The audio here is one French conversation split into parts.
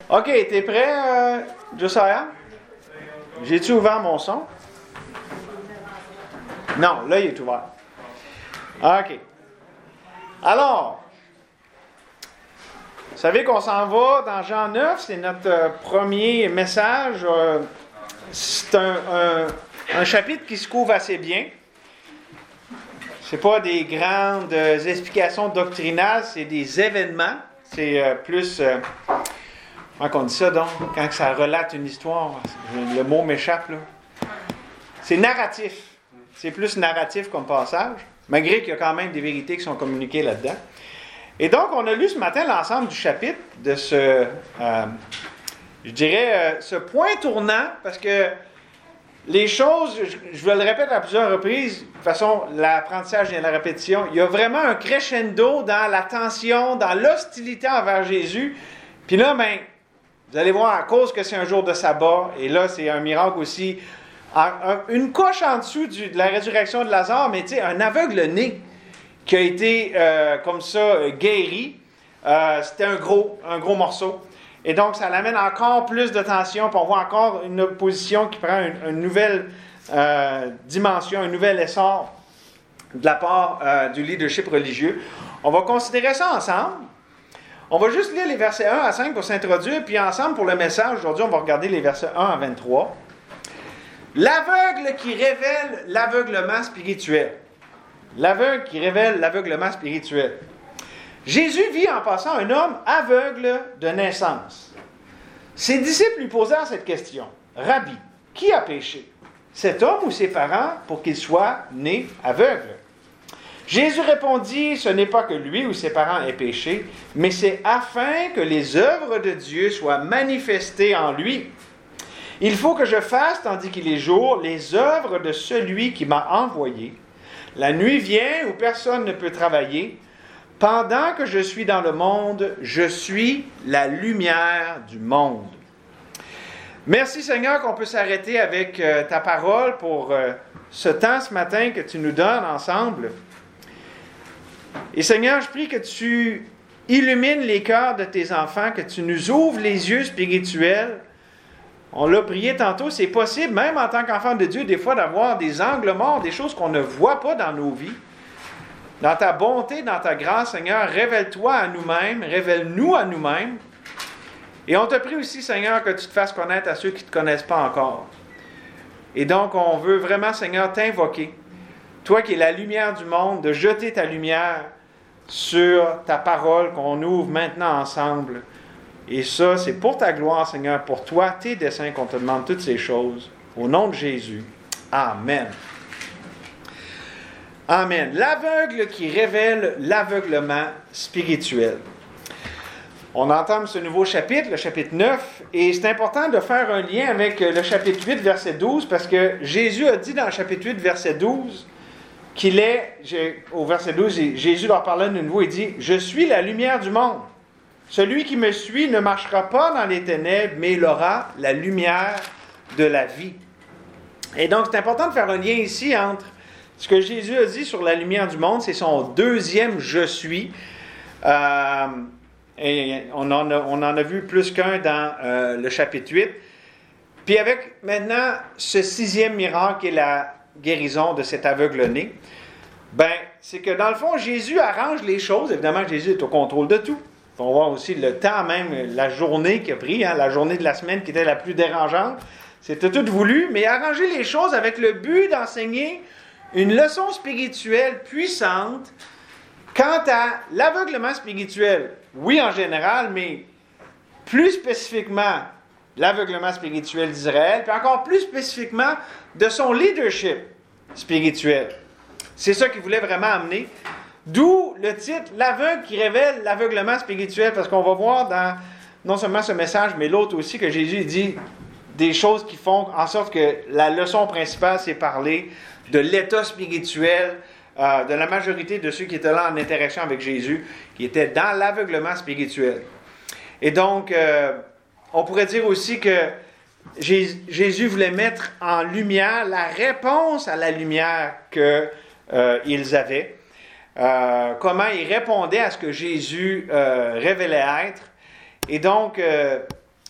OK, t'es prêt, Josiah? J'ai-tu ouvert mon son? Non, là, il est ouvert. OK. Alors, vous savez qu'on s'en va dans Jean 9, c'est notre premier message. C'est un chapitre qui se couvre assez bien. C'est pas des grandes explications doctrinales, c'est des événements. C'est plus... comment on dit ça, donc? Quand ça relate une histoire, le mot m'échappe, là. C'est narratif. C'est plus narratif comme passage, malgré qu'il y a quand même des vérités qui sont communiquées là-dedans. Et donc, on a lu ce matin l'ensemble du chapitre de ce, ce point tournant, parce que les choses, je le répète à plusieurs reprises, de toute façon, l'apprentissage vient de la répétition, il y a vraiment un crescendo dans la tension, dans l'hostilité envers Jésus. Puis là, vous allez voir, à cause que c'est un jour de sabbat, et là, c'est un miracle aussi, une couche en dessous de la résurrection de Lazare, mais tu sais, un aveugle-né qui a été comme ça guéri, c'était un gros morceau. Et donc, ça l'amène encore plus de tension, puis on voit encore une opposition qui prend une nouvelle dimension, un nouvel essor de la part du leadership religieux. On va considérer ça ensemble. On va juste lire les versets 1 à 5 pour s'introduire, puis ensemble, pour le message, aujourd'hui, on va regarder les versets 1 à 23. L'aveugle qui révèle l'aveuglement spirituel. L'aveugle qui révèle l'aveuglement spirituel. Jésus vit en passant un homme aveugle de naissance. Ses disciples lui posèrent cette question. « Rabbi, qui a péché, cet homme ou ses parents, pour qu'il soit né aveugle? » Jésus répondit, « Ce n'est pas que lui ou ses parents aient péché, mais c'est afin que les œuvres de Dieu soient manifestées en lui. Il faut que je fasse, tandis qu'il est jour, les œuvres de celui qui m'a envoyé. La nuit vient où personne ne peut travailler. Pendant que je suis dans le monde, je suis la lumière du monde. » Merci Seigneur qu'on peut s'arrêter avec ta parole pour ce temps ce matin que tu nous donnes ensemble. Et Seigneur, je prie que tu illumines les cœurs de tes enfants, que tu nous ouvres les yeux spirituels. On l'a prié tantôt, c'est possible, même en tant qu'enfant de Dieu, des fois d'avoir des angles morts, des choses qu'on ne voit pas dans nos vies. Dans ta bonté, dans ta grâce, Seigneur, révèle-toi à nous-mêmes, révèle-nous à nous-mêmes. Et on te prie aussi, Seigneur, que tu te fasses connaître à ceux qui ne te connaissent pas encore. Et donc, on veut vraiment, Seigneur, t'invoquer. Toi qui es la lumière du monde, de jeter ta lumière sur ta parole qu'on ouvre maintenant ensemble. Et ça, c'est pour ta gloire, Seigneur, pour toi, tes desseins, qu'on te demande toutes ces choses. Au nom de Jésus. Amen. Amen. L'aveugle qui révèle l'aveuglement spirituel. On entame ce nouveau chapitre, le chapitre 9, et c'est important de faire un lien avec le chapitre 8, verset 12, parce que Jésus a dit dans le chapitre 8, verset 12, qu'il est, au verset 12, Jésus leur parlait de nouveau, il dit « Je suis la lumière du monde. Celui qui me suit ne marchera pas dans les ténèbres, mais il aura la lumière de la vie. » Et donc, c'est important de faire un lien ici entre ce que Jésus a dit sur la lumière du monde, c'est son deuxième « Je suis ». Et on en a vu plus qu'un dans le chapitre 8. Puis avec maintenant ce sixième miracle qui est la guérison de cet aveugle-né, c'est que dans le fond, Jésus arrange les choses. Évidemment, Jésus est au contrôle de tout. Il faut voir aussi le temps même, la journée qu'il a pris, la journée de la semaine qui était la plus dérangeante. C'était tout voulu, mais arranger les choses avec le but d'enseigner une leçon spirituelle puissante quant à l'aveuglement spirituel. Oui, en général, mais plus spécifiquement, l'aveuglement spirituel d'Israël, puis encore plus spécifiquement de son leadership spirituel. C'est ça qu'il voulait vraiment amener. D'où le titre « L'aveugle qui révèle l'aveuglement spirituel », parce qu'on va voir dans non seulement ce message, mais l'autre aussi, que Jésus dit des choses qui font en sorte que la leçon principale, c'est parler de l'état spirituel de la majorité de ceux qui étaient là en interaction avec Jésus, qui étaient dans l'aveuglement spirituel. Et donc, on pourrait dire aussi que Jésus voulait mettre en lumière la réponse à la lumière qu'ils avaient. Comment ils répondaient à ce que Jésus révélait être. Et donc,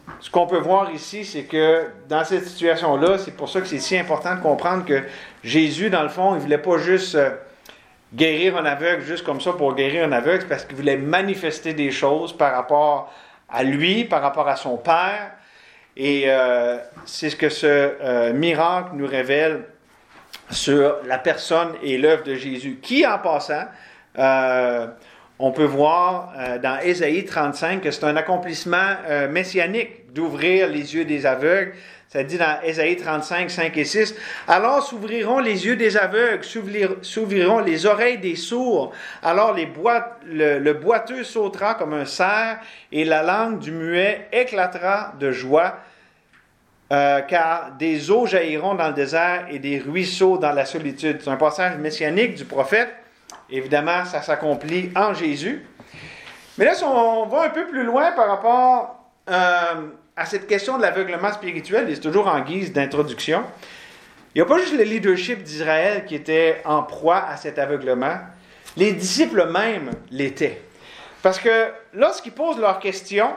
ce qu'on peut voir ici, c'est que dans cette situation-là, c'est pour ça que c'est si important de comprendre que Jésus, dans le fond, il ne voulait pas juste guérir un aveugle juste comme ça pour guérir un aveugle, c'est parce qu'il voulait manifester des choses par rapport à lui, par rapport à son Père. Et c'est ce que ce miracle nous révèle sur la personne et l'œuvre de Jésus, qui, en passant, on peut voir dans Ésaïe 35 que c'est un accomplissement messianique d'ouvrir les yeux des aveugles. Ça dit dans Ésaïe 35, 5 et 6, « Alors s'ouvriront les yeux des aveugles, s'ouvriront les oreilles des sourds. Alors le boiteux sautera comme un cerf, et la langue du muet éclatera de joie, car des eaux jailliront dans le désert et des ruisseaux dans la solitude. » C'est un passage messianique du prophète. Évidemment, ça s'accomplit en Jésus. Mais là, si on va un peu plus loin par rapport à cette question de l'aveuglement spirituel, et c'est toujours en guise d'introduction, il n'y a pas juste le leadership d'Israël qui était en proie à cet aveuglement, les disciples même l'étaient. Parce que lorsqu'ils posent leurs questions,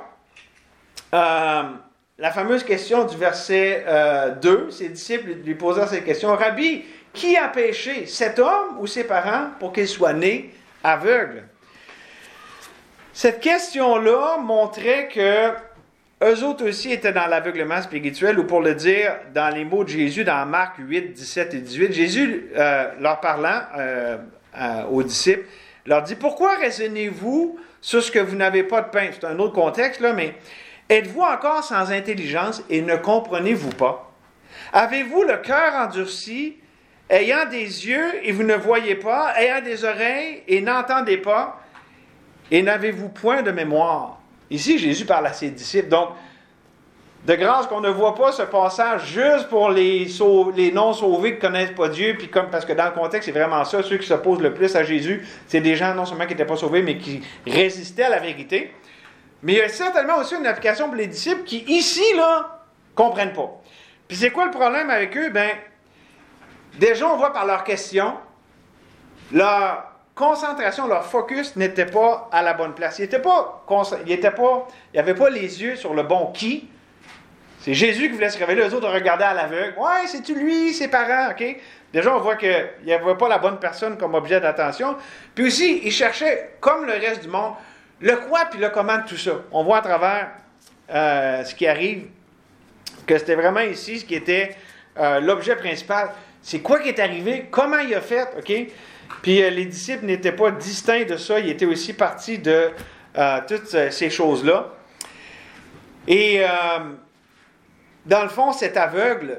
la fameuse question du verset 2, ses disciples lui posant cette question, « Rabbi, qui a péché, cet homme ou ses parents, pour qu'il soit né aveugle? » Cette question-là montrait que eux autres aussi étaient dans l'aveuglement spirituel, ou pour le dire dans les mots de Jésus dans Marc 8, 17 et 18, Jésus, leur parlant aux disciples, leur dit « Pourquoi raisonnez-vous sur ce que vous n'avez pas de pain? » C'est un autre contexte, là, mais « Êtes-vous encore sans intelligence et ne comprenez-vous pas? Avez-vous le cœur endurci, ayant des yeux et vous ne voyez pas, ayant des oreilles et n'entendez pas, et n'avez-vous point de mémoire? » Ici, Jésus parle à ses disciples. Donc, de grâce qu'on ne voit pas ce passage juste pour les non-sauvés qui ne connaissent pas Dieu, puis parce que dans le contexte, c'est vraiment ça, ceux qui s'opposent le plus à Jésus, c'est des gens non seulement qui n'étaient pas sauvés, mais qui résistaient à la vérité. Mais il y a certainement aussi une application pour les disciples qui, ici, là, ne comprennent pas. Puis c'est quoi le problème avec eux? Ben, déjà, on voit par leurs questions, leur concentration, leur focus n'était pas à la bonne place. Ils n'avaient pas les yeux sur le bon qui. C'est Jésus qui voulait se révéler, eux autres regardaient à l'aveugle. Ouais, c'est-tu lui, ses parents, OK? Déjà, on voit qu'il n'y avait pas la bonne personne comme objet d'attention. Puis aussi, ils cherchaient, comme le reste du monde, le quoi puis le comment de tout ça. On voit à travers ce qui arrive que c'était vraiment ici ce qui était l'objet principal. C'est quoi qui est arrivé, comment il a fait, OK? Puis les disciples n'étaient pas distincts de ça, ils étaient aussi partis de toutes ces choses-là. Et dans le fond, cet aveugle,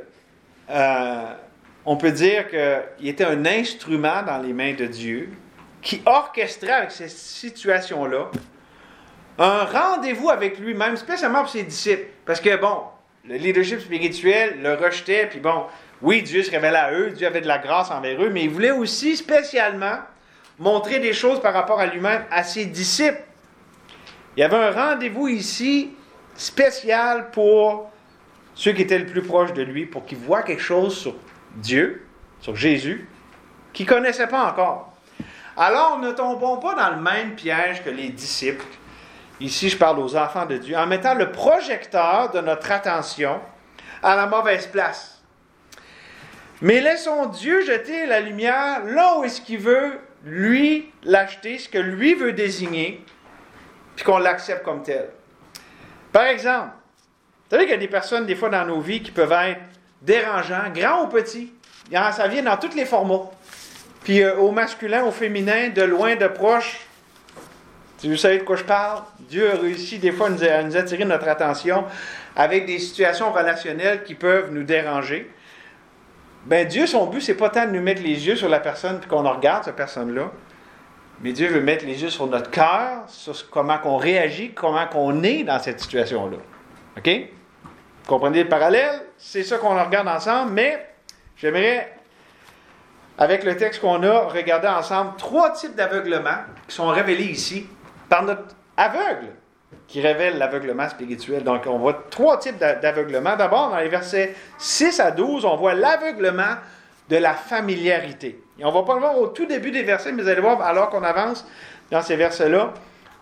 on peut dire qu'il était un instrument dans les mains de Dieu qui orchestrait avec cette situation-là un rendez-vous avec lui-même, spécialement pour ses disciples. Parce que, bon, le leadership spirituel le rejetait, puis bon, oui, Dieu se révélait à eux, Dieu avait de la grâce envers eux, mais il voulait aussi spécialement montrer des choses par rapport à lui-même, à ses disciples. Il y avait un rendez-vous ici spécial pour ceux qui étaient le plus proches de lui, pour qu'ils voient quelque chose sur Dieu, sur Jésus, qu'ils ne connaissaient pas encore. Alors, ne tombons pas dans le même piège que les disciples. Ici, je parle aux enfants de Dieu, en mettant le projecteur de notre attention à la mauvaise place. Mais laissons Dieu jeter la lumière là où est-ce qu'il veut, lui, l'acheter, ce que lui veut désigner, puis qu'on l'accepte comme tel. Par exemple, vous savez qu'il y a des personnes, des fois, dans nos vies qui peuvent être dérangeants, grands ou petits. Ça vient dans tous les formats. Puis au masculin, au féminin, de loin, de proche. Si vous savez de quoi je parle, Dieu a réussi des fois à nous attirer notre attention avec des situations relationnelles qui peuvent nous déranger. Ben Dieu, son but, c'est pas tant de nous mettre les yeux sur la personne puis qu'on regarde cette personne-là, mais Dieu veut mettre les yeux sur notre cœur, sur comment qu'on réagit, comment qu'on est dans cette situation-là. OK? Vous comprenez le parallèle? C'est ça qu'on regarde ensemble, mais j'aimerais, avec le texte qu'on a, regarder ensemble 3 types d'aveuglement qui sont révélés ici par notre aveugle qui révèle l'aveuglement spirituel. Donc, on voit 3 types d'aveuglement. D'abord, dans les versets 6 à 12, on voit l'aveuglement de la familiarité. Et on ne va pas le voir au tout début des versets, mais vous allez voir, alors qu'on avance dans ces versets-là,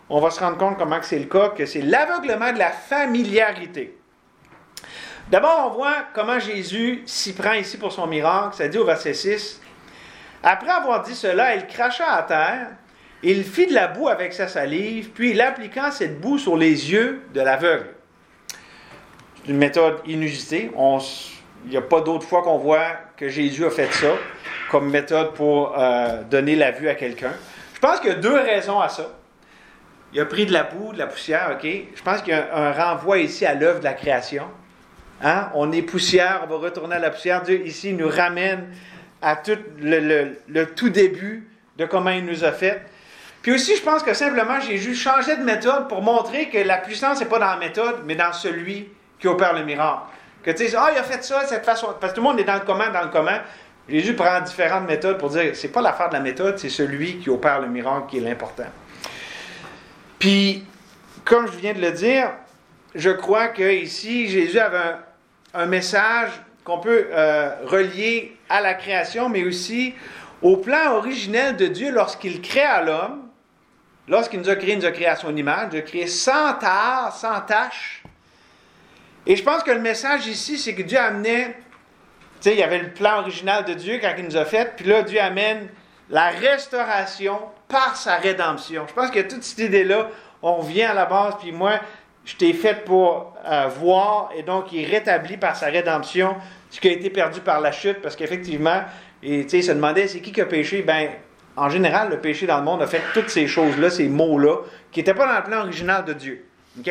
on va se rendre compte comment que c'est le cas, que c'est l'aveuglement de la familiarité. D'abord, on voit comment Jésus s'y prend ici pour son miracle. Ça dit au verset 6. Après avoir dit cela, il cracha à terre, il fit de la boue avec sa salive, puis il appliqua cette boue sur les yeux de l'aveugle. C'est une méthode inusitée. Il n'y a pas d'autre fois qu'on voit que Jésus a fait ça comme méthode pour donner la vue à quelqu'un. Je pense qu'il y a deux raisons à ça. Il a pris de la boue, de la poussière, OK? Je pense qu'il y a un renvoi ici à l'œuvre de la création. Hein? On est poussière, on va retourner à la poussière. Dieu, ici, nous ramène à tout le tout début de comment il nous a fait. Puis aussi, je pense que simplement, Jésus changeait de méthode pour montrer que la puissance n'est pas dans la méthode, mais dans celui qui opère le miracle. Que tu sais, il a fait ça de cette façon. Parce que tout le monde est dans le comment. Jésus prend différentes méthodes pour dire, c'est pas l'affaire de la méthode, c'est celui qui opère le miracle qui est l'important. Puis, comme je viens de le dire, je crois qu'ici, Jésus avait un message qu'on peut relier à la création, mais aussi au plan originel de Dieu lorsqu'il créa l'homme. Lorsqu'il nous a créé à son image, il a créé sans tare, sans tache. Et je pense que le message ici, c'est que Dieu amenait, tu sais, il y avait le plan original de Dieu quand il nous a fait, puis là, Dieu amène la restauration par sa rédemption. Je pense que toute cette idée-là, on revient à la base, puis moi, je t'ai fait pour voir, et donc il rétablit par sa rédemption ce qui a été perdu par la chute, parce qu'effectivement, et tu sais, il se demandait, c'est qui a péché? Ben, en général, le péché dans le monde a fait toutes ces choses-là, ces mots-là, qui n'étaient pas dans le plan original de Dieu. OK?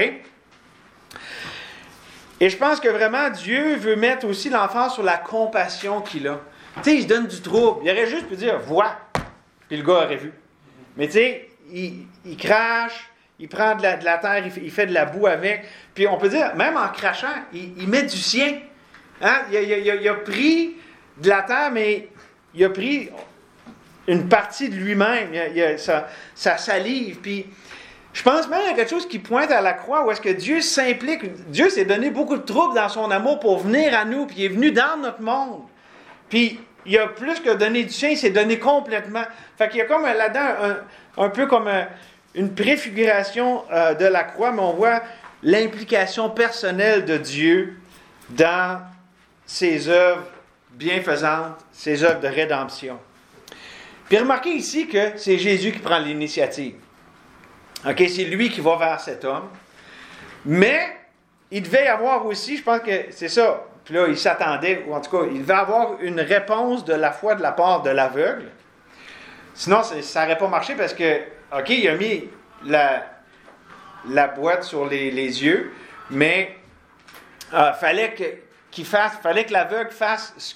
Et je pense que vraiment, Dieu veut mettre aussi l'emphase sur la compassion qu'il a. Tu sais, il se donne du trouble. Il aurait juste pu dire, vois, puis le gars aurait vu. Mais tu sais, il crache, il prend de la terre, il fait de la boue avec. Puis on peut dire, même en crachant, il met du sien. Hein? Il a pris de la terre, mais il a pris une partie de lui-même. Sa salive. Puis je pense même à quelque chose qui pointe à la croix, où est-ce que Dieu s'implique. Dieu s'est donné beaucoup de troubles dans son amour pour venir à nous, puis il est venu dans notre monde. Puis il a plus que donné du sien, il s'est donné complètement. Fait qu'il y a comme là-dedans un peu comme une préfiguration de la croix, mais on voit l'implication personnelle de Dieu dans ses œuvres bienfaisantes, ses œuvres de rédemption. Puis remarquez ici que c'est Jésus qui prend l'initiative. OK, c'est lui qui va vers cet homme. Mais il devait y avoir aussi, je pense que c'est ça, puis là, il s'attendait, ou en tout cas, il devait avoir une réponse de la foi de la part de l'aveugle. Sinon, ça n'aurait pas marché parce que, OK, il a mis la boîte sur les yeux, mais fallait que l'aveugle fasse ce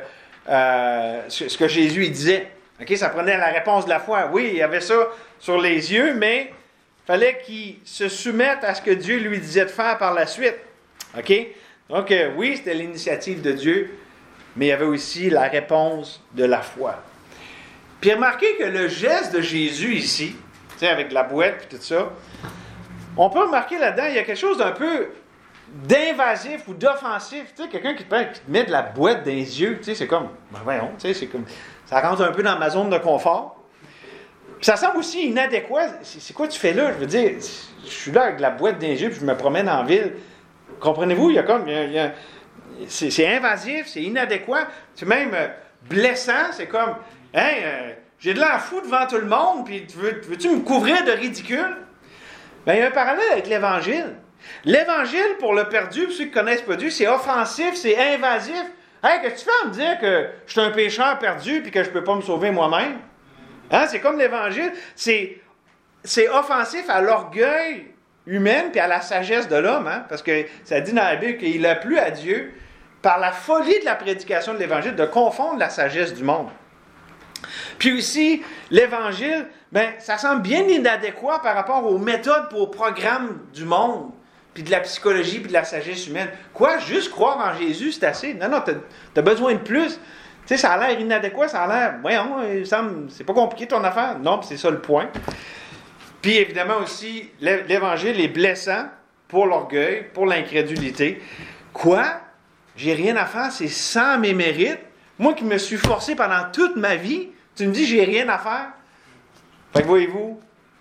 que Jésus il disait. OK, ça prenait la réponse de la foi. Oui, il y avait ça sur les yeux, mais il fallait qu'il se soumette à ce que Dieu lui disait de faire par la suite. OK? Donc, oui, c'était l'initiative de Dieu, mais il y avait aussi la réponse de la foi. Puis remarquez que le geste de Jésus ici, tu sais, avec la boîte et tout ça, on peut remarquer là-dedans, il y a quelque chose d'un peu d'invasif ou d'offensif. Tu sais, quelqu'un qui te met de la boîte dans les yeux, tu sais, c'est comme, ben voyons, tu sais, c'est comme, ça rentre un peu dans ma zone de confort. Puis ça semble aussi inadéquat. C'est quoi tu fais là? Je veux dire, je suis là avec la boîte dans les yeux, puis je me promène en ville. Comprenez-vous? C'est invasif, c'est inadéquat, c'est même blessant, c'est comme, j'ai de l'air fou devant tout le monde, puis veux-tu me couvrir de ridicule? Bien, il y a un parallèle avec l'Évangile. L'Évangile, pour le perdu, pour ceux qui ne connaissent pas Dieu, c'est offensif, c'est invasif. Hey, qu'est-ce que tu fais à me dire que je suis un pécheur perdu et que je ne peux pas me sauver moi-même? Hein? C'est comme l'Évangile, c'est offensif à l'orgueil humain puis à la sagesse de l'homme, hein? Parce que ça dit dans la Bible qu'il a plu à Dieu, par la folie de la prédication de l'Évangile, de confondre la sagesse du monde. Puis aussi, l'Évangile, ça semble bien inadéquat par rapport aux méthodes et aux programmes du monde, puis de la psychologie, puis de la sagesse humaine. Quoi? Juste croire en Jésus, c'est assez? Non, t'as besoin de plus. Tu sais, ça a l'air inadéquat, ça a l'air, voyons, c'est pas compliqué ton affaire. Non, puis c'est ça le point. Puis évidemment aussi, l'Évangile est blessant pour l'orgueil, pour l'incrédulité. Quoi? J'ai rien à faire, c'est sans mes mérites. Moi qui me suis forcé pendant toute ma vie, tu me dis j'ai rien à faire. Fait que voyez-vous,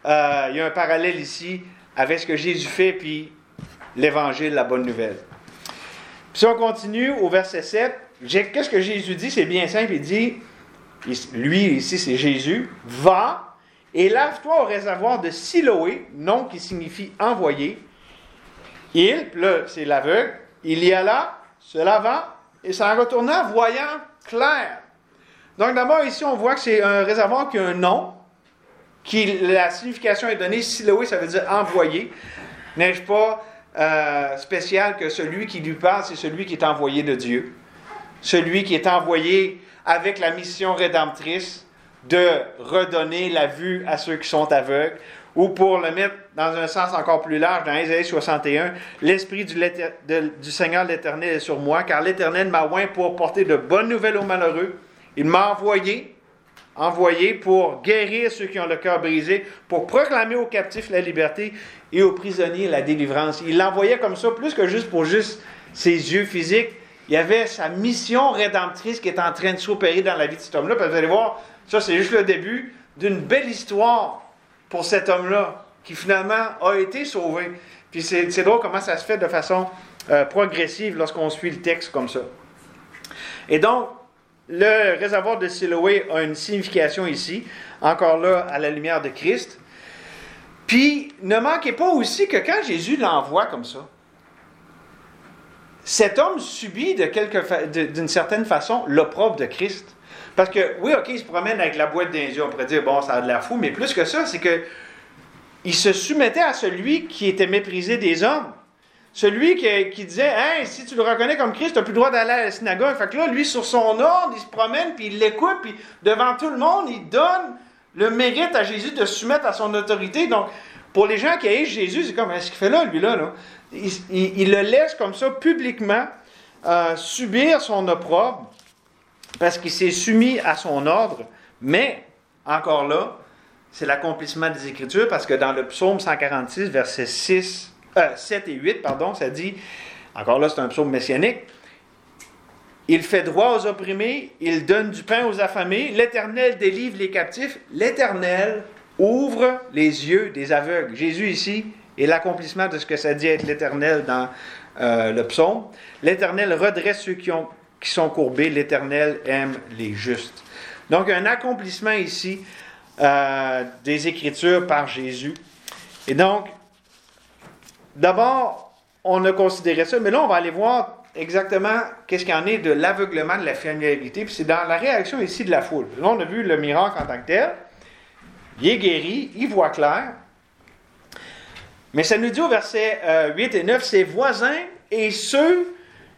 il y a un parallèle ici avec ce que Jésus fait, puis l'Évangile, la bonne nouvelle. Puis si on continue au verset 7, qu'est-ce que Jésus dit? C'est bien simple, il dit, lui ici c'est Jésus, « Va et lave-toi au réservoir de Siloé », nom qui signifie « envoyé ». Il, là c'est l'aveugle, il y alla, se lava, et s'en retourna, voyant clair. Donc d'abord ici on voit que c'est un réservoir qui a un nom, la signification est donnée, Siloé ça veut dire « envoyé ». N'est-ce pas spécial que celui qui lui parle, c'est celui qui est envoyé de Dieu. Celui qui est envoyé avec la mission rédemptrice de redonner la vue à ceux qui sont aveugles, ou pour le mettre dans un sens encore plus large, dans Ésaïe 61, « L'Esprit du Seigneur l'Éternel est sur moi, car l'Éternel m'a oint pour porter de bonnes nouvelles aux malheureux. Il m'a envoyé pour guérir ceux qui ont le cœur brisé, pour proclamer aux captifs la liberté et aux prisonniers la délivrance. » Il l'envoyait comme ça, plus que juste pour ses yeux physiques. Il y avait sa mission rédemptrice qui est en train de s'opérer dans la vie de cet homme-là. Puis vous allez voir, ça c'est juste le début d'une belle histoire pour cet homme-là, qui finalement a été sauvé. Puis c'est drôle comment ça se fait de façon progressive lorsqu'on suit le texte comme ça. Et donc, le réservoir de Siloé a une signification ici, encore là, à la lumière de Christ. Puis, ne manquez pas aussi que quand Jésus l'envoie comme ça, cet homme subit d'une certaine façon l'opprobre de Christ. Parce que, oui, OK, il se promène avec la boîte d'indiens, on pourrait dire, bon, ça a de l'air fou, mais plus que ça, c'est que il se soumettait à celui qui était méprisé des hommes. Celui qui disait, « Hey, si tu le reconnais comme Christ, tu n'as plus le droit d'aller à la synagogue. » Fait que là, lui, sur son ordre, il se promène, puis il l'écoute, puis devant tout le monde, il donne le mérite à Jésus de se soumettre à son autorité. Donc, pour les gens qui haïssent Jésus, c'est comme, qu'est-ce qu'il fait là, lui-là? Il le laisse comme ça, publiquement, subir son opprobre, parce qu'il s'est soumis à son ordre. Mais, encore là, c'est l'accomplissement des Écritures, parce que dans le psaume 146, versets 7 et 8, ça dit, encore là, c'est un psaume messianique, « Il fait droit aux opprimés, il donne du pain aux affamés, l'Éternel délivre les captifs, l'Éternel ouvre les yeux des aveugles. » Jésus ici est l'accomplissement de ce que ça dit être l'Éternel dans le psaume. « L'Éternel redresse ceux qui sont courbés, l'Éternel aime les justes. » Donc, un accomplissement ici des Écritures par Jésus. Et donc, d'abord, on a considéré ça, mais là, on va aller voir exactement qu'est-ce qu'il y en est de l'aveuglement de la familiarité. Puis c'est dans la réaction ici de la foule. Là, on a vu le miracle en tant que tel. Il est guéri, il voit clair. Mais ça nous dit au verset 8 et 9, ses voisins et ceux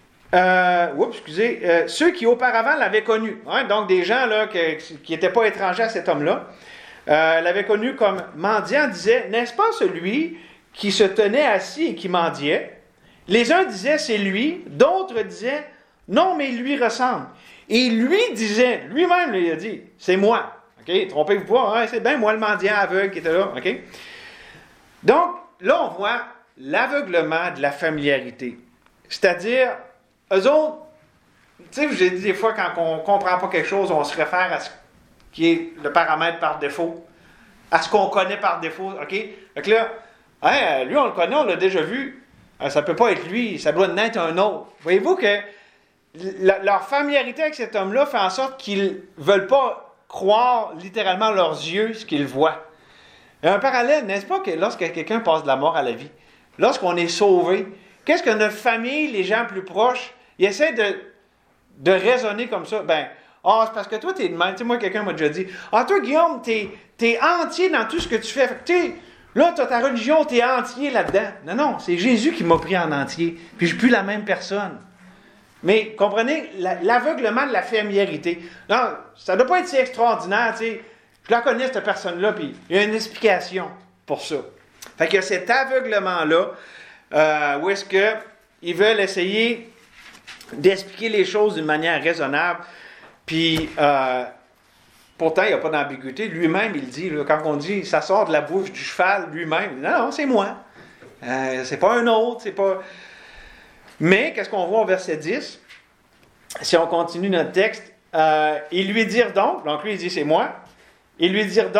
qui auparavant l'avaient connu. Hein, donc des gens là, qui n'étaient pas étrangers à cet homme-là, l'avaient connu comme mendiant, disaient, « N'est-ce pas celui qui se tenait assis et qui mendiait? » Les uns disaient, c'est lui, d'autres disaient, non, mais il lui ressemble. Et lui disait, lui-même, il a dit, c'est moi. OK? Trompez-vous pas, hein? C'est bien moi le mendiant aveugle qui était là. OK? Donc, là, on voit l'aveuglement de la familiarité. C'est-à-dire, eux autres, tu sais, j'ai dit des fois, quand on ne comprend pas quelque chose, on se réfère à ce qui est le paramètre par défaut, à ce qu'on connaît par défaut. OK? Donc là, hein, lui, on le connaît, on l'a déjà vu. Ça ne peut pas être lui, ça doit naître un autre. Voyez-vous que leur familiarité avec cet homme-là fait en sorte qu'ils ne veulent pas croire littéralement leurs yeux ce qu'ils voient. Il y a un parallèle, n'est-ce pas, que lorsque quelqu'un passe de la mort à la vie, lorsqu'on est sauvé, qu'est-ce que notre famille, les gens plus proches, ils essaient de raisonner comme ça? C'est parce que toi, t'es de même. Tu sais, moi, quelqu'un m'a déjà dit, « toi, Guillaume, t'es entier dans tout ce que tu fais. » Fait que là, tu as ta religion, tu es entier là-dedans. Non, c'est Jésus qui m'a pris en entier. Puis je ne suis plus la même personne. Mais comprenez, l'aveuglement de la familiarité. Non, ça ne doit pas être si extraordinaire. Tu sais. Je la connais, cette personne-là, puis il y a une explication pour ça. Fait qu'il y a cet aveuglement-là où est-ce qu'ils veulent essayer d'expliquer les choses d'une manière raisonnable. Puis pourtant, il n'y a pas d'ambiguïté. Lui-même, il dit, là, quand on dit, ça sort de la bouche du cheval, lui-même, il dit, non, c'est moi. C'est pas un autre, c'est pas... Mais, qu'est-ce qu'on voit au verset 10? Si on continue notre texte, ils lui dirent donc lui il dit, c'est moi, ils lui dirent donc,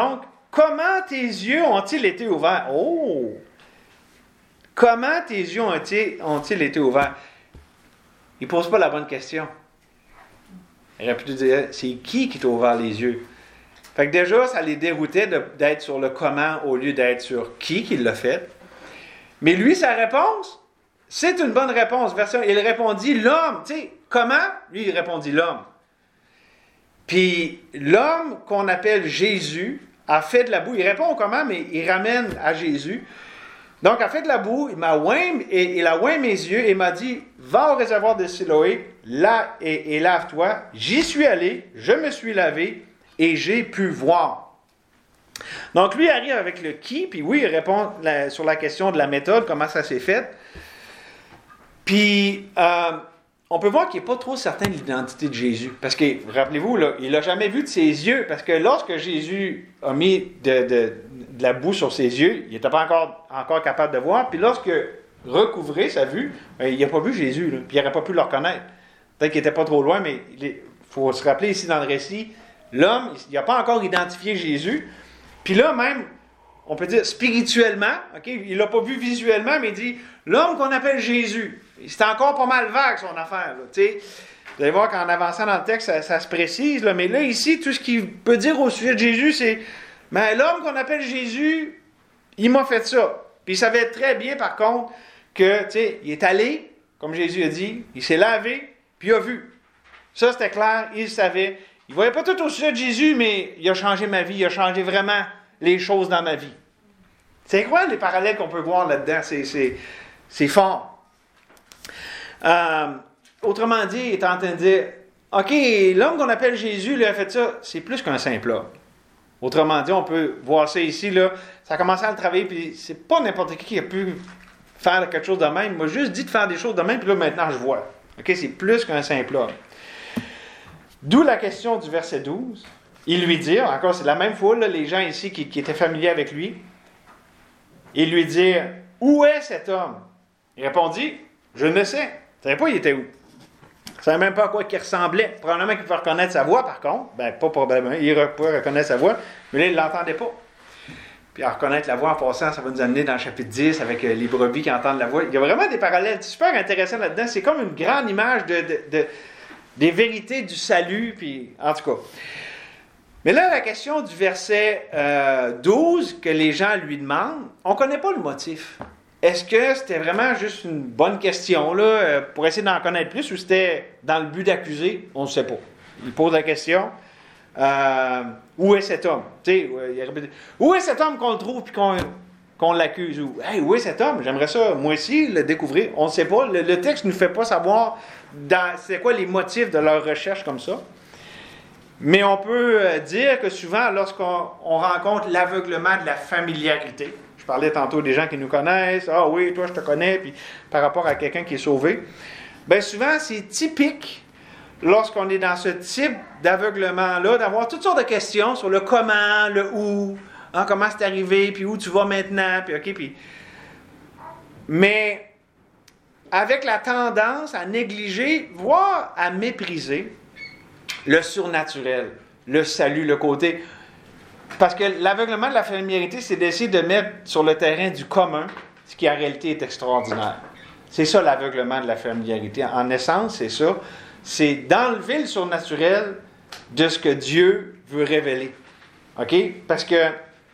comment tes yeux ont-ils été ouverts? Oh! Comment tes yeux ont-ils été ouverts? Il ne pose pas la bonne question. Il aurait pu te dire, c'est qui t'a ouvert les yeux? Fait que déjà, ça les déroutait d'être sur le comment au lieu d'être sur qui l'a fait. Mais lui, sa réponse, c'est une bonne réponse. Il répondit l'homme. Tu sais, comment? Lui, il répondit l'homme. Puis l'homme qu'on appelle Jésus a fait de la boue. Il répond au comment, mais il ramène à Jésus. Donc, a fait de la boue, il a oint mes yeux et m'a dit, va au réservoir de Siloé, là et lave-toi. J'y suis allé, je me suis lavé et j'ai pu voir. Donc, lui arrive avec le qui, puis oui, il répond sur la question de la méthode, comment ça s'est fait. Puis, on peut voir qu'il n'est pas trop certain de l'identité de Jésus. Parce que, rappelez-vous, là, il n'a jamais vu de ses yeux. Parce que lorsque Jésus a mis de la boue sur ses yeux, il n'était pas encore capable de voir. Puis lorsque recouvré sa vue, il n'a pas vu Jésus. Là, puis il n'aurait pas pu le reconnaître. Peut-être qu'il n'était pas trop loin, mais il faut se rappeler ici dans le récit, l'homme, il n'a pas encore identifié Jésus. Puis là, même, on peut dire spirituellement, okay, il ne l'a pas vu visuellement, mais il dit, l'homme qu'on appelle Jésus. C'est encore pas mal vague, son affaire. Là, vous allez voir qu'en avançant dans le texte, ça se précise. Là, mais là, ici, tout ce qu'il peut dire au sujet de Jésus, c'est « Mais l'homme qu'on appelle Jésus, il m'a fait ça. » Puis il savait très bien, par contre, que, il est allé, comme Jésus a dit, il s'est lavé, puis il a vu. Ça, c'était clair, il savait. Il ne voyait pas tout au sujet de Jésus, mais il a changé ma vie, il a changé vraiment les choses dans ma vie. C'est quoi les parallèles qu'on peut voir là-dedans? C'est fort. Autrement dit, il est en train de dire, OK, l'homme qu'on appelle Jésus, lui, a fait ça, c'est plus qu'un simple homme. Autrement dit, on peut voir ça ici, là, ça a commencé à le travailler, puis c'est pas n'importe qui a pu faire quelque chose de même. Il m'a juste dit de faire des choses de même, puis là, maintenant, je vois. OK, c'est plus qu'un simple homme. D'où la question du verset 12. Il lui dit, encore, c'est la même foule, là, les gens ici qui étaient familiers avec lui, il lui dit, où est cet homme? Il répondit, je ne sais. Je ne savais pas il était où. Je ne savais même pas à quoi il ressemblait. Probablement qu'il pouvait reconnaître sa voix, par contre. Ben, pas probablement. Il pouvait reconnaître sa voix, mais là, il ne l'entendait pas. Puis à reconnaître la voix en passant, ça va nous amener dans le chapitre 10 avec les brebis qui entendent la voix. Il y a vraiment des parallèles super intéressants là-dedans. C'est comme une grande image des vérités du salut. Puis, en tout cas. Mais là, la question du verset 12 que les gens lui demandent, on ne connaît pas le motif. Est-ce que c'était vraiment juste une bonne question là, pour essayer d'en connaître plus ou c'était dans le but d'accuser? On ne sait pas. Il pose la question, où est cet homme? Où est cet homme qu'on le trouve et qu'on l'accuse? Où est cet homme? J'aimerais ça, moi aussi, le découvrir. On ne sait pas. Le texte ne nous fait pas savoir c'est quoi les motifs de leur recherche comme ça. Mais on peut dire que souvent, lorsqu'on rencontre l'aveuglement de la familiarité, je parlais tantôt des gens qui nous connaissent, « Ah oui, toi je te connais », puis par rapport à quelqu'un qui est sauvé, bien souvent c'est typique, lorsqu'on est dans ce type d'aveuglement-là, d'avoir toutes sortes de questions sur le comment, le où, comment c'est arrivé, puis où tu vas maintenant, puis OK, puis... Mais avec la tendance à négliger, voire à mépriser le surnaturel, le salut, le côté... Parce que l'aveuglement de la familiarité, c'est d'essayer de mettre sur le terrain du commun ce qui en réalité est extraordinaire. C'est ça l'aveuglement de la familiarité. En essence, c'est ça. C'est d'enlever le surnaturel de ce que Dieu veut révéler. OK? Parce que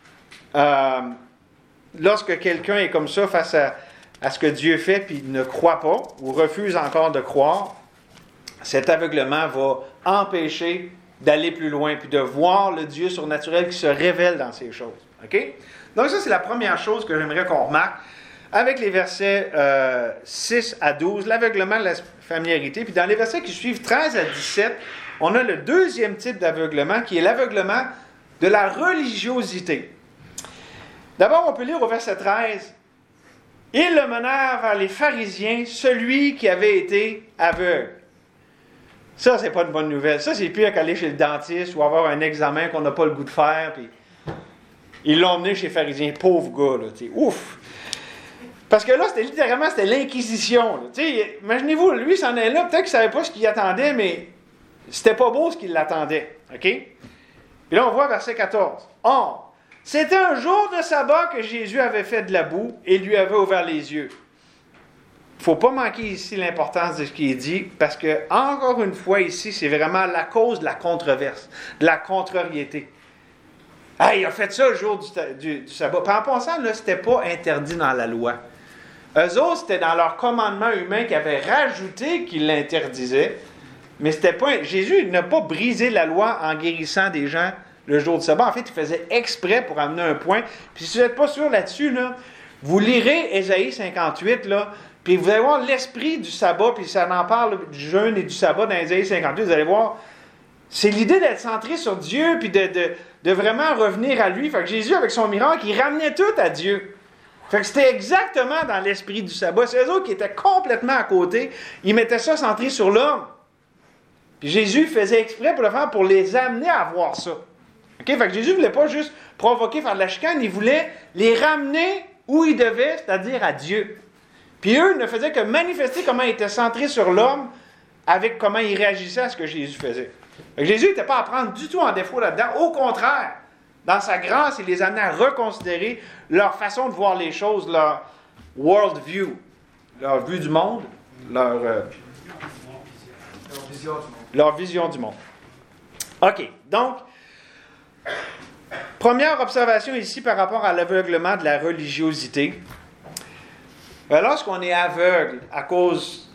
lorsque quelqu'un est comme ça face à ce que Dieu fait puis ne croit pas ou refuse encore de croire, cet aveuglement va empêcher d'aller plus loin, puis de voir le Dieu surnaturel qui se révèle dans ces choses. OK? Donc ça, c'est la première chose que j'aimerais qu'on remarque avec les versets 6 à 12, l'aveuglement de la familiarité. Puis dans les versets qui suivent, 13 à 17, on a le deuxième type d'aveuglement, qui est l'aveuglement de la religiosité. D'abord, on peut lire au verset 13, « Ils le menèrent vers les pharisiens, celui qui avait été aveugle. » Ça, c'est pas une bonne nouvelle. Ça, c'est pire qu'aller chez le dentiste ou avoir un examen qu'on n'a pas le goût de faire. Puis ils l'ont emmené chez les pharisiens. Pauvre gars, là. Ouf! Parce que là, c'était l'inquisition. Imaginez-vous, lui, il s'en est là. Peut-être qu'il ne savait pas ce qu'il attendait, mais c'était pas beau ce qu'il l'attendait. OK? Puis là, on voit verset 14. « Or, C'était un jour de sabbat que Jésus avait fait de la boue et lui avait ouvert les yeux. Il ne faut pas manquer ici l'importance de ce qui est dit, parce que, encore une fois, ici, c'est vraiment la cause de la controverse, de la contrariété. Ah, il a fait ça le jour du sabbat. Puis en passant, là, c'était pas interdit dans la loi. Eux autres, c'était dans leur commandement humain qu'ils avaient rajouté qu'ils l'interdisaient. Mais c'était pas. Jésus n'a pas brisé la loi en guérissant des gens le jour du sabbat. En fait, il faisait exprès pour amener un point. Puis si vous n'êtes pas sûr là-dessus, là, vous lirez Ésaïe 58, là, puis vous allez voir l'esprit du sabbat, puis ça en parle du jeûne et du sabbat dans Ésaïe 58, vous allez voir, c'est l'idée d'être centré sur Dieu, puis de vraiment revenir à lui. Fait que Jésus, avec son miracle, il ramenait tout à Dieu. Fait que c'était exactement dans l'esprit du sabbat. C'est eux autres qui étaient complètement à côté. Ils mettaient ça centré sur l'homme. Puis Jésus faisait exprès pour le faire, pour les amener à voir ça. Okay? Fait que Jésus ne voulait pas juste provoquer, faire de la chicane, il voulait les ramener où ils devaient, c'est-à-dire à Dieu. Puis eux ne faisaient que manifester comment ils étaient centrés sur l'homme avec comment ils réagissaient à ce que Jésus faisait. Fait que Jésus n'était pas à prendre du tout en défaut là-dedans. Au contraire, dans sa grâce, il les amenait à reconsidérer leur façon de voir les choses, leur world view, leur vue du monde, leur vision du monde. OK, donc, première observation ici par rapport à l'aveuglement de la religiosité. Lorsqu'on est aveugle à cause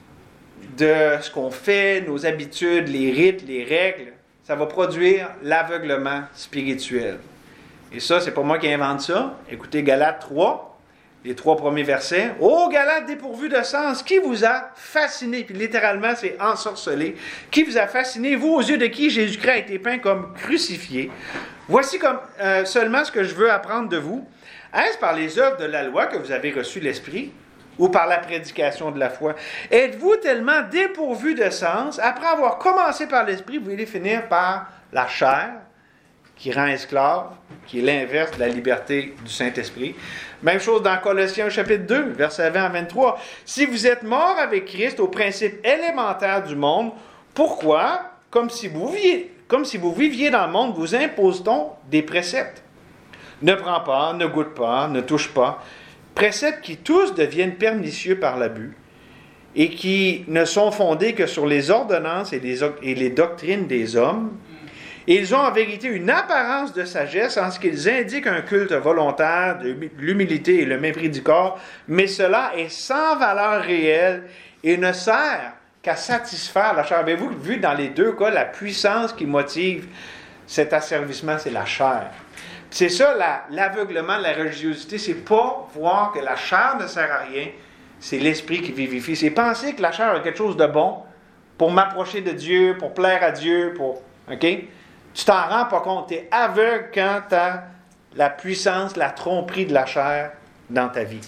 de ce qu'on fait, nos habitudes, les rites, les règles, ça va produire l'aveuglement spirituel. Et ça, c'est pas moi qui invente ça. Écoutez Galates 3, les 3 premiers versets. « Ô Galates dépourvus de sens, qui vous a fasciné? » Puis littéralement, c'est ensorcelé. « Qui vous a fasciné, vous, aux yeux de qui Jésus-Christ a été peint comme crucifié? Voici seulement ce que je veux apprendre de vous. Est-ce par les œuvres de la loi que vous avez reçu l'Esprit, ou par la prédication de la foi? Êtes-vous tellement dépourvus de sens, après avoir commencé par l'Esprit, vous allez finir par la chair, qui rend esclave, qui est l'inverse de la liberté du Saint-Esprit. Même chose dans Colossiens chapitre 2, versets 20 à 23. « Si vous êtes morts avec Christ aux principes élémentaires du monde, pourquoi, comme si vous viviez dans le monde, vous impose-t-on des préceptes? Ne prends pas, ne goûte pas, ne touche pas. Préceptes qui tous deviennent pernicieux par l'abus et qui ne sont fondés que sur les ordonnances et les doctrines des hommes. Ils ont en vérité une apparence de sagesse en ce qu'ils indiquent un culte volontaire, de l'humilité et le mépris du corps, mais cela est sans valeur réelle et ne sert qu'à satisfaire la chair. Avez-vous vu dans les deux cas, la puissance qui motive cet asservissement, c'est la chair. C'est ça, l'aveuglement de la religiosité, c'est pas voir que la chair ne sert à rien, c'est l'esprit qui vivifie. C'est penser que la chair a quelque chose de bon pour m'approcher de Dieu, pour plaire à Dieu, OK? Tu t'en rends pas compte. Tu es aveugle quand tu as la puissance, la tromperie de la chair dans ta vie.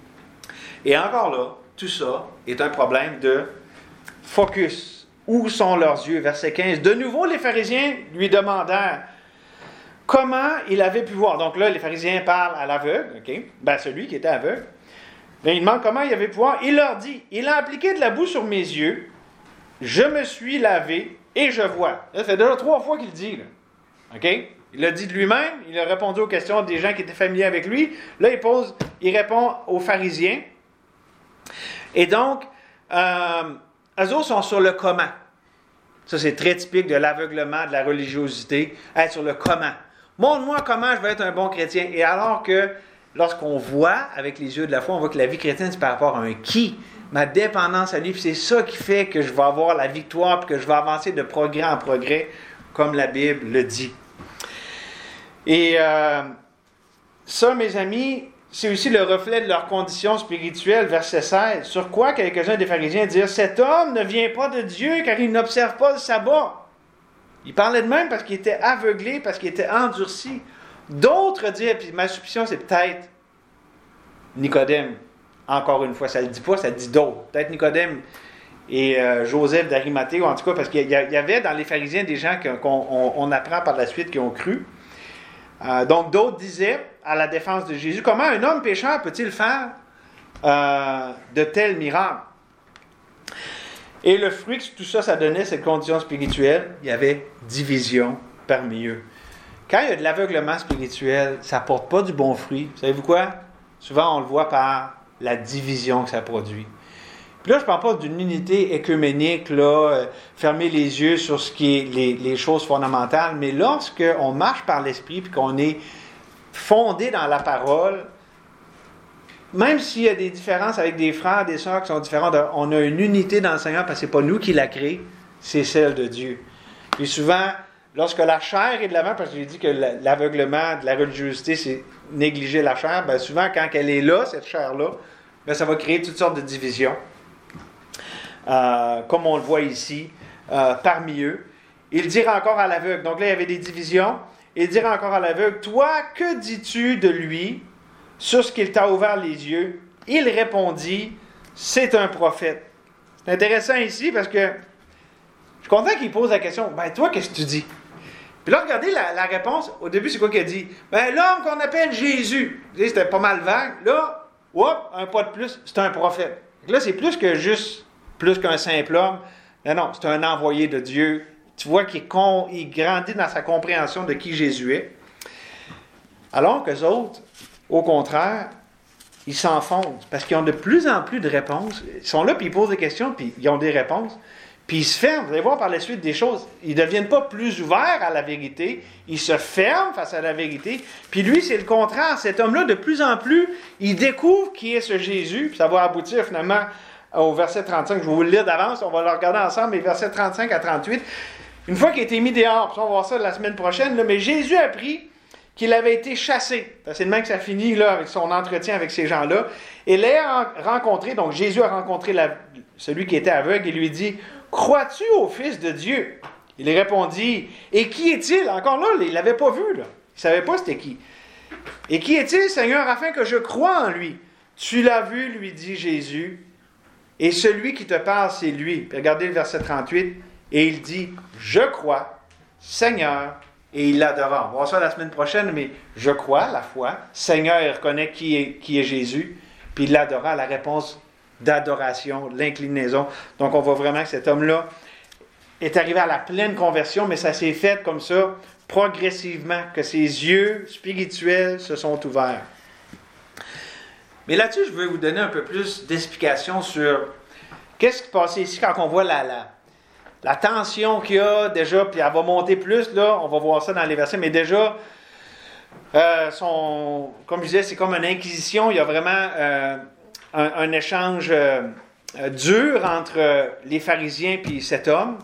Et encore là, tout ça est un problème de focus. Où sont leurs yeux? Verset 15. De nouveau, les pharisiens lui demandèrent comment il avait pu voir. Donc là, les pharisiens parlent à l'aveugle, OK? Celui qui était aveugle. Il demande comment il avait pu voir. Il leur dit, il a appliqué de la boue sur mes yeux, je me suis lavé et je vois. Là, ça fait déjà 3 fois qu'il le dit. Là. OK? Il l'a dit de lui-même, il a répondu aux questions des gens qui étaient familiers avec lui. Là, il répond aux pharisiens. Et donc, eux autres sont sur le comment. Ça, c'est très typique de l'aveuglement, de la religiosité. Être sur le comment. Montre-moi comment je vais être un bon chrétien. Et alors que, lorsqu'on voit avec les yeux de la foi, on voit que la vie chrétienne, c'est par rapport à un qui. Ma dépendance à lui, puis c'est ça qui fait que je vais avoir la victoire, puis que je vais avancer de progrès en progrès, comme la Bible le dit. Et ça, mes amis, c'est aussi le reflet de leur condition spirituelle, verset 16. Sur quoi quelques-uns des pharisiens dirent, « Cet homme ne vient pas de Dieu, car il n'observe pas le sabbat. » Il parlait de même parce qu'il était aveuglé, parce qu'il était endurci. D'autres dirent, puis ma suspicion, c'est peut-être Nicodème. Encore une fois, ça ne le dit pas, ça le dit d'autres. Peut-être Nicodème et Joseph d'Arimathée, ou en tout cas, parce qu'il y avait dans les pharisiens des gens qu'on apprend par la suite qui ont cru. Donc, d'autres disaient, à la défense de Jésus, comment un homme pécheur peut-il faire de tels miracles? Et le fruit que tout ça, ça donnait, cette condition spirituelle, il y avait division parmi eux. Quand il y a de l'aveuglement spirituel, ça ne porte pas du bon fruit. Savez-vous quoi? Souvent, on le voit par la division que ça produit. Puis là, je ne parle pas d'une unité œcuménique, là, fermer les yeux sur ce qui est les choses fondamentales, mais lorsqu'on marche par l'Esprit et qu'on est fondé dans la parole, même s'il y a des différences avec des frères, des sœurs qui sont différents, on a une unité dans le Seigneur parce que ce n'est pas nous qui la créé, c'est celle de Dieu. Puis souvent, lorsque la chair est de l'avant, parce que j'ai dit que l'aveuglement de la religiosité, c'est négliger la chair, bien souvent, quand elle est là, cette chair-là, bien, ça va créer toutes sortes de divisions. Comme on le voit ici, parmi eux. Il dira encore à l'aveugle, donc là, il y avait des divisions, il dira encore à l'aveugle, « Toi, que dis-tu de lui sur ce qu'il t'a ouvert les yeux? » Il répondit, « C'est un prophète. » C'est intéressant ici parce que je suis content qu'il pose la question, « Ben, toi, qu'est-ce que tu dis? » Puis là, regardez la réponse. Au début, c'est quoi qu'il a dit? « Ben, l'homme qu'on appelle Jésus. » Vous savez, c'était pas mal vague. Là, un pas de plus, c'est un prophète. Donc là, c'est plus qu'un simple homme. Non, c'est un envoyé de Dieu. Tu vois qu'il grandit dans sa compréhension de qui Jésus est. Alors qu'eux autres, au contraire, ils s'enfoncent parce qu'ils ont de plus en plus de réponses. Ils sont là, puis ils posent des questions, puis ils ont des réponses. Puis ils se ferment. Vous allez voir par la suite des choses. Ils ne deviennent pas plus ouverts à la vérité. Ils se ferment face à la vérité. Puis lui, c'est le contraire. Cet homme-là, de plus en plus, il découvre qui est ce Jésus. Puis ça va aboutir finalement au verset 35. Je vais vous le lire d'avance. On va le regarder ensemble, mais versets 35 à 38. Une fois qu'il a été mis dehors, puis on va voir ça la semaine prochaine, là, mais Jésus a appris qu'il avait été chassé. C'est le même que ça finit là, avec son entretien avec ces gens-là. Et l'ayant rencontré, donc Jésus a rencontré celui qui était aveugle et lui dit, « Crois-tu au Fils de Dieu? » Il répondit, « Et qui est-il? » Encore là, il ne l'avait pas vu. Là. Il ne savait pas c'était qui. « Et qui est-il, Seigneur, afin que je croie en lui? » « Tu l'as vu, lui dit Jésus, et celui qui te parle, c'est lui. » Puis regardez le verset 38. Et il dit, « Je crois, Seigneur. » Et il l'adora. On va voir ça la semaine prochaine, mais je crois, la foi. Seigneur, il reconnaît qui est Jésus. Puis il l'adora, la réponse d'adoration, l'inclinaison. Donc on voit vraiment que cet homme-là est arrivé à la pleine conversion, mais ça s'est fait comme ça, progressivement, que ses yeux spirituels se sont ouverts. Mais là-dessus, je veux vous donner un peu plus d'explications sur qu'est-ce qui se passait ici quand on voit la tension qu'il y a déjà, puis elle va monter plus, là, on va voir ça dans les versets, mais déjà, comme je disais, c'est comme une inquisition, il y a vraiment un échange dur entre les pharisiens et cet homme.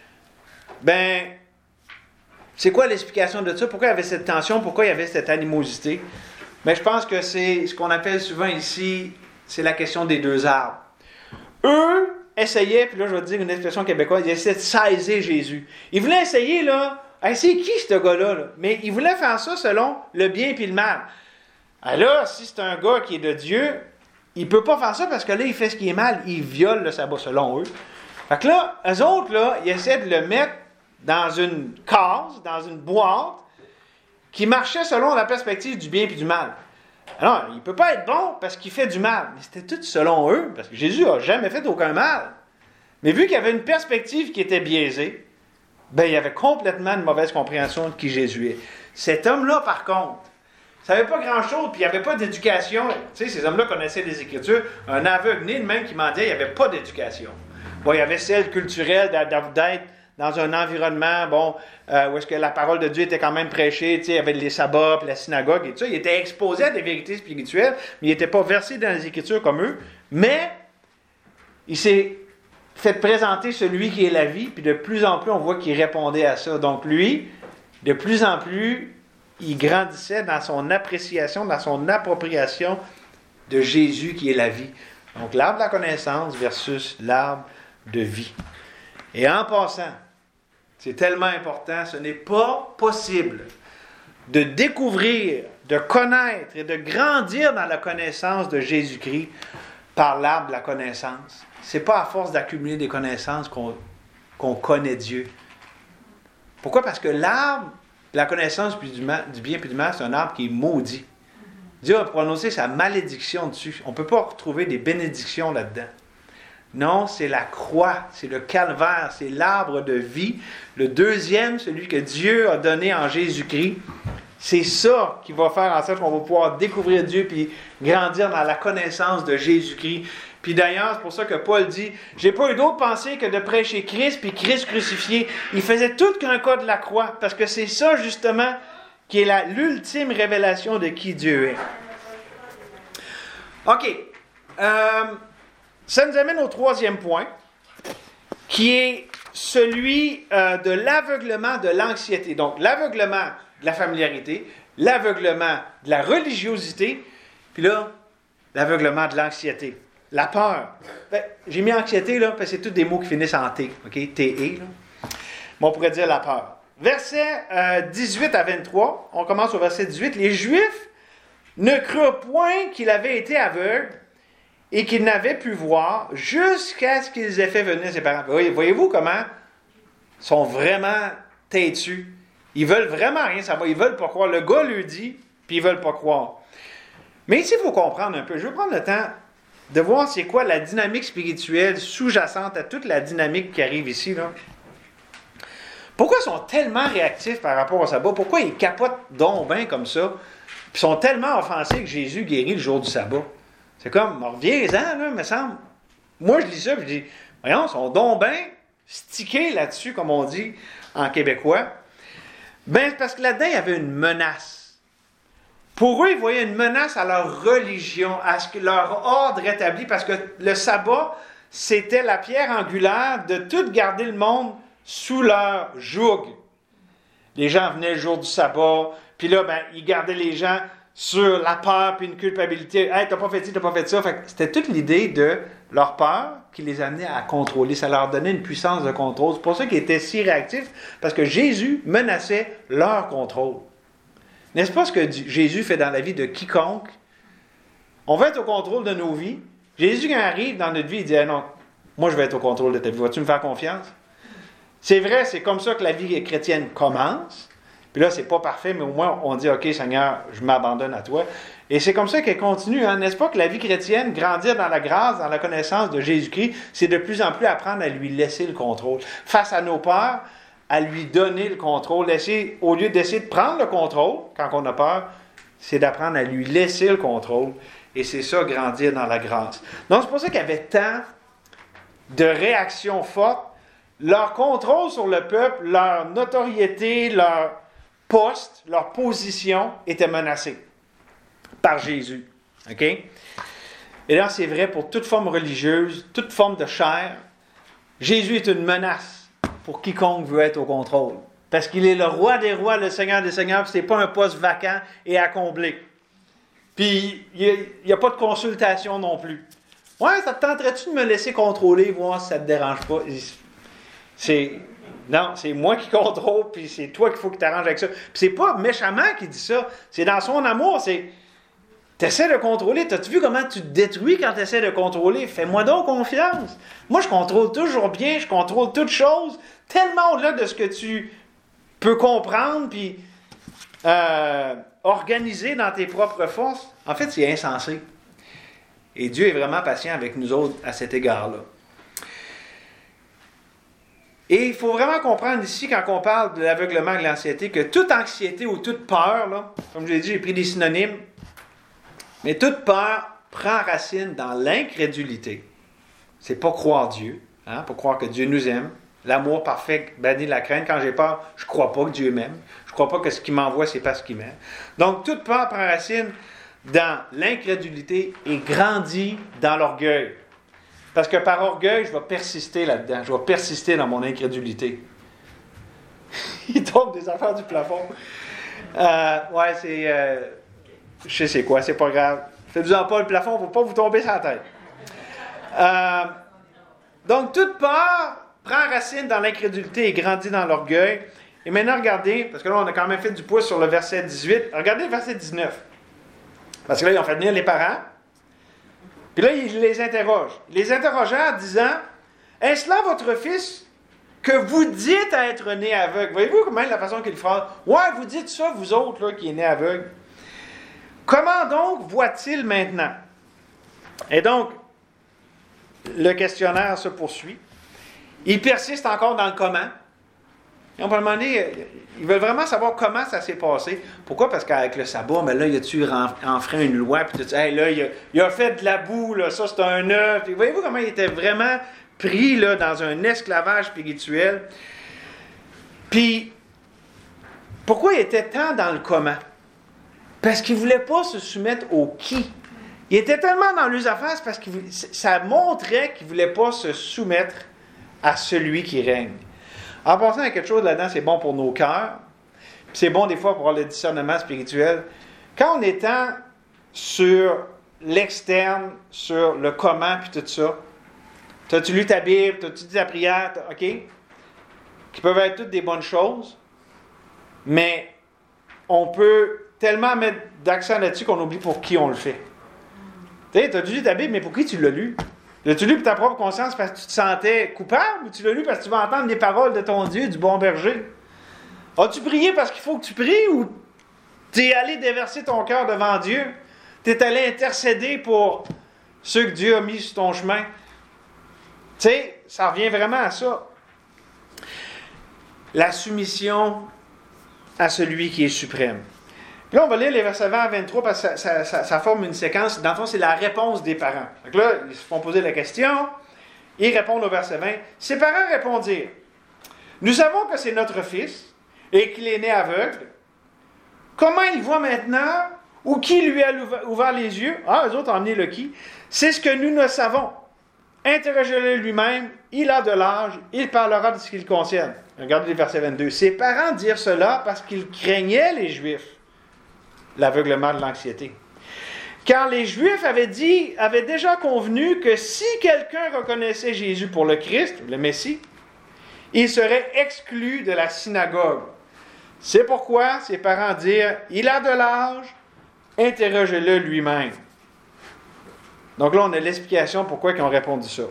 Ben, c'est quoi l'explication de ça? Pourquoi il y avait cette tension? Pourquoi il y avait cette animosité? Ben, je pense que c'est ce qu'on appelle souvent ici, c'est la question des deux arbres. Eux essayaient, puis là je vais te dire une expression québécoise, ils essayaient de saisir Jésus. Ils voulaient essayer, là, c'est qui ce gars-là? Là? Mais ils voulaient faire ça selon le bien et le mal. Alors là, si c'est un gars qui est de Dieu, il ne peut pas faire ça parce que là, il fait ce qui est mal, il viole le sabbat selon eux. Fait que là, eux autres, là, ils essaient de le mettre dans une case, dans une boîte, qui marchait selon la perspective du bien et du mal. Alors, il ne peut pas être bon parce qu'il fait du mal. Mais c'était tout selon eux, parce que Jésus n'a jamais fait aucun mal. Mais vu qu'il y avait une perspective qui était biaisée, ben, il y avait complètement une mauvaise compréhension de qui Jésus est. Cet homme-là, par contre, ne savait pas grand-chose, puis il n'y avait pas d'éducation. Tu sais, ces hommes-là connaissaient les Écritures. Un aveugle né de même qui mendiait, il n'y avait pas d'éducation. Bon, il y avait celle culturelle d'être dans un environnement, où est-ce que la parole de Dieu était quand même prêchée, tu sais, il y avait les sabbats, puis la synagogue et tout ça. Il était exposé à des vérités spirituelles, mais il n'était pas versé dans les Écritures comme eux. Mais il s'est fait présenter celui qui est la vie, puis de plus en plus, on voit qu'il répondait à ça. Donc lui, de plus en plus, il grandissait dans son appréciation, dans son appropriation de Jésus qui est la vie. Donc l'arbre de la connaissance versus l'arbre de vie. Et en passant, c'est tellement important, ce n'est pas possible de découvrir, de connaître et de grandir dans la connaissance de Jésus-Christ par l'arbre de la connaissance. Ce n'est pas à force d'accumuler des connaissances qu'on connaît Dieu. Pourquoi? Parce que l'arbre de la connaissance du bien et du mal, c'est un arbre qui est maudit. Dieu a prononcé sa malédiction dessus. On ne peut pas retrouver des bénédictions là-dedans. Non, c'est la croix, c'est le calvaire, c'est l'arbre de vie. Le deuxième, celui que Dieu a donné en Jésus-Christ. C'est ça qui va faire en sorte qu'on va pouvoir découvrir Dieu puis grandir dans la connaissance de Jésus-Christ. Puis d'ailleurs, c'est pour ça que Paul dit, « J'ai pas eu d'autre pensée que de prêcher Christ puis Christ crucifié. » Il faisait tout qu'un cas de la croix, parce que c'est ça justement qui est l'ultime révélation de qui Dieu est. OK. Ça nous amène au troisième point, qui est celui de l'aveuglement de l'anxiété. Donc, l'aveuglement de la familiarité, l'aveuglement de la religiosité, puis là, l'aveuglement de l'anxiété. La peur. Ben, j'ai mis anxiété, là, parce que c'est tous des mots qui finissent en T, OK? T-E, là. Mais on pourrait dire la peur. Verset 18 à 23, on commence au verset 18. Les Juifs ne crurent point qu'il avait été aveugle et qu'il n'avait pu voir jusqu'à ce qu'ils aient fait venir ses parents. Voyez-vous comment ils sont vraiment têtus. Ils veulent vraiment rien savoir. Ils veulent pas croire. Le gars lui dit, puis ils veulent pas croire. Mais ici, il faut comprendre un peu. Je veux prendre le temps de voir c'est quoi la dynamique spirituelle sous-jacente à toute la dynamique qui arrive ici, là. Pourquoi ils sont tellement réactifs par rapport au sabbat? Pourquoi ils capotent donc bien comme ça? Puis ils sont tellement offensés que Jésus guérit le jour du sabbat. C'est comme, reviens-en, là, me semble. Moi, je lis ça, puis je dis, voyons, ils sont donc bien stickés là-dessus, comme on dit en québécois. Ben, parce que là-dedans, il y avait une menace. Pour eux, ils voyaient une menace à leur religion, à ce que leur ordre établi, parce que le sabbat, c'était la pierre angulaire de tout garder le monde sous leur joug. Les gens venaient le jour du sabbat, puis là, ben, ils gardaient les gens sur la peur puis une culpabilité. « Hey, t'as pas fait ci, t'as pas fait ça. » Fait que c'était toute l'idée de leur peur qui les amenait à contrôler. Ça leur donnait une puissance de contrôle. C'est pour ça qu'ils étaient si réactifs, parce que Jésus menaçait leur contrôle. N'est-ce pas ce que Jésus fait dans la vie de quiconque? On veut être au contrôle de nos vies. Jésus, quand il arrive dans notre vie, il dit « Non, moi je vais être au contrôle de ta vie. Vas-tu me faire confiance? » C'est vrai, c'est comme ça que la vie chrétienne commence. Puis là, c'est pas parfait, mais au moins, on dit « OK, Seigneur, je m'abandonne à toi. » Et c'est comme ça qu'elle continue, hein? N'est-ce pas que la vie chrétienne, grandir dans la grâce, dans la connaissance de Jésus-Christ, c'est de plus en plus apprendre à lui laisser le contrôle. Face à nos peurs, à lui donner le contrôle. Au lieu d'essayer de prendre le contrôle, quand on a peur, c'est d'apprendre à lui laisser le contrôle. Et c'est ça, grandir dans la grâce. Donc, c'est pour ça qu'il y avait tant de réactions fortes. Leur contrôle sur le peuple, leur notoriété, leur poste, leur position était menacée par Jésus. OK? Et là, c'est vrai pour toute forme religieuse, toute forme de chair. Jésus est une menace pour quiconque veut être au contrôle. Parce qu'il est le roi des rois, le Seigneur des seigneurs, puis ce n'est pas un poste vacant et à combler. Puis, il n'y a pas de consultation non plus. Ouais, ça te tenterait-tu de me laisser contrôler, voir si ça ne te dérange pas? Non, c'est moi qui contrôle, puis c'est toi qu'il faut que tu t'arranges avec ça. Puis c'est pas méchamment qu'il dit ça, c'est dans son amour, tu essaies de contrôler. T'as-tu vu comment tu te détruis quand tu essaies de contrôler? Fais-moi donc confiance. Moi, je contrôle toujours bien, je contrôle toutes choses, tellement au-delà de ce que tu peux comprendre, puis organiser dans tes propres forces. En fait, c'est insensé. Et Dieu est vraiment patient avec nous autres à cet égard-là. Et il faut vraiment comprendre ici, quand on parle de l'aveuglement et de l'anxiété, que toute anxiété ou toute peur, là, comme je l'ai dit, j'ai pris des synonymes, mais toute peur prend racine dans l'incrédulité. C'est pas croire Dieu, hein, pas croire que Dieu nous aime. L'amour parfait bannit la crainte. Quand j'ai peur, je ne crois pas que Dieu m'aime. Je ne crois pas que ce qu'il m'envoie, c'est parce qu'il m'aime. Donc, toute peur prend racine dans l'incrédulité et grandit dans l'orgueil. Parce que par orgueil, je vais persister là-dedans. Je vais persister dans mon incrédulité. Il tombe des affaires du plafond. Ouais, c'est... je sais c'est quoi, c'est pas grave. Faites-en pas le plafond, il ne faut pas vous tomber sur la tête. Donc, toute peur prend racine dans l'incrédulité et grandit dans l'orgueil. Et maintenant, regardez, parce que là, on a quand même fait du pouce sur le verset 18. Regardez le verset 19. Parce que là, ils ont fait venir les parents. Puis là, il les interroge. Il les interrogea en disant, « Est-ce là votre fils que vous dites à être né aveugle? » Voyez-vous comment la façon qu'il phrase? « Ouais, vous dites ça, vous autres, là, qui est né aveugle. Comment donc voit-il maintenant? » Et donc, le questionnaire se poursuit. Ils persistent encore dans le comment. Et on peut demander, ils veulent vraiment savoir comment ça s'est passé. Pourquoi? Parce qu'avec le sabbat, là, il a-tu enfreint une loi, puis tout ça. Hey, là, il a fait de la boue, là, ça c'est un œuf. Et voyez-vous comment il était vraiment pris là, dans un esclavage spirituel? Puis, pourquoi il était tant dans le comment? Parce qu'il ne voulait pas se soumettre au qui. Il était tellement dans les affaires, c'est parce que ça montrait qu'il ne voulait pas se soumettre à celui qui règne. En passant à quelque chose là-dedans, c'est bon pour nos cœurs. Puis c'est bon des fois pour avoir le discernement spirituel. Quand on est sur l'externe, sur le comment, puis tout ça, t'as-tu lu ta Bible, t'as-tu dit ta prière, OK? Qui peuvent être toutes des bonnes choses, mais on peut tellement mettre d'accent là-dessus qu'on oublie pour qui on le fait. Tu sais, t'as lu ta Bible, mais pour qui tu l'as lu? L'as-tu lu pour ta propre conscience parce que tu te sentais coupable ou tu l'as lu parce que tu vas entendre les paroles de ton Dieu, du bon berger? As-tu prié parce qu'il faut que tu pries ou t'es allé déverser ton cœur devant Dieu? T'es allé intercéder pour ceux que Dieu a mis sur ton chemin? Tu sais, ça revient vraiment à ça. La soumission à celui qui est suprême. Puis là, on va lire les versets 20 à 23 parce que ça forme une séquence. Dans le fond, c'est la réponse des parents. Donc là, ils se font poser la question. Ils répondent au verset 20. Ses parents répondirent, « Nous savons que c'est notre fils et qu'il est né aveugle. Comment il voit maintenant? Ou qui lui a ouvert les yeux? » Ah, eux autres ont emmené le qui. « C'est ce que nous ne savons. Interrogez-le lui-même. Il a de l'âge. Il parlera de ce qui le concerne. » Regardez les versets 22. Ses parents dirent cela parce qu'ils craignaient les Juifs. L'aveuglement de l'anxiété. Car les Juifs avaient déjà convenu que si quelqu'un reconnaissait Jésus pour le Christ, le Messie, il serait exclu de la synagogue. C'est pourquoi ses parents dirent, il a de l'âge, interrogez-le lui-même. Donc là, on a l'explication pourquoi ils ont répondu ça.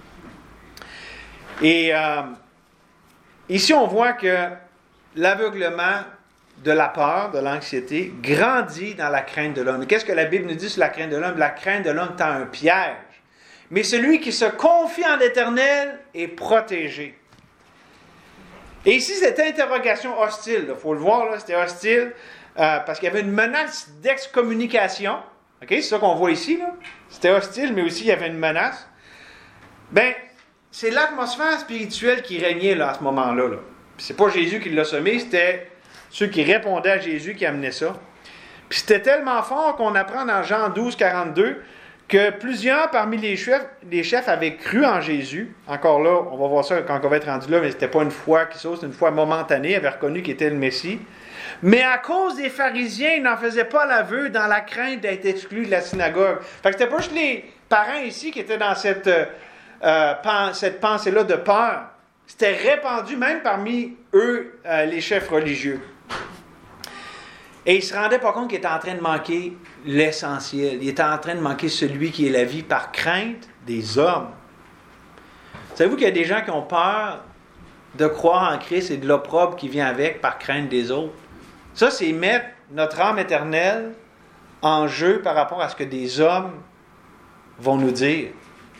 Et ici, on voit que l'aveuglement de la peur, de l'anxiété, grandit dans la crainte de l'homme. Qu'est-ce que la Bible nous dit sur la crainte de l'homme? La crainte de l'homme tend un piège. Mais celui qui se confie en l'Éternel est protégé. Et ici, cette interrogation hostile, il faut le voir, là, c'était hostile, parce qu'il y avait une menace d'excommunication. Okay? C'est ça qu'on voit ici. Là. C'était hostile, mais aussi il y avait une menace. Bien, c'est l'atmosphère spirituelle qui régnait là, à ce moment-là. Là. Puis c'est pas Jésus qui l'a semé, c'était ceux qui répondaient à Jésus qui amenaient ça. Puis c'était tellement fort qu'on apprend dans Jean 12, 42, que plusieurs parmi les chefs avaient cru en Jésus. Encore là, on va voir ça quand on va être rendu là, mais c'était pas une foi qui sauce, c'était une foi momentanée, ils avaient reconnu qu'il était le Messie. Mais à cause des pharisiens, ils n'en faisaient pas l'aveu dans la crainte d'être exclus de la synagogue. Fait que c'était pas juste les parents ici qui étaient dans cette pensée-là de peur. C'était répandu même parmi eux, les chefs religieux. Et ils ne se rendaient pas compte qu'ils étaient en train de manquer l'essentiel. Ils étaient en train de manquer celui qui est la vie par crainte des hommes. Savez-vous qu'il y a des gens qui ont peur de croire en Christ et de l'opprobre qui vient avec par crainte des autres? Ça, c'est mettre notre âme éternelle en jeu par rapport à ce que des hommes vont nous dire.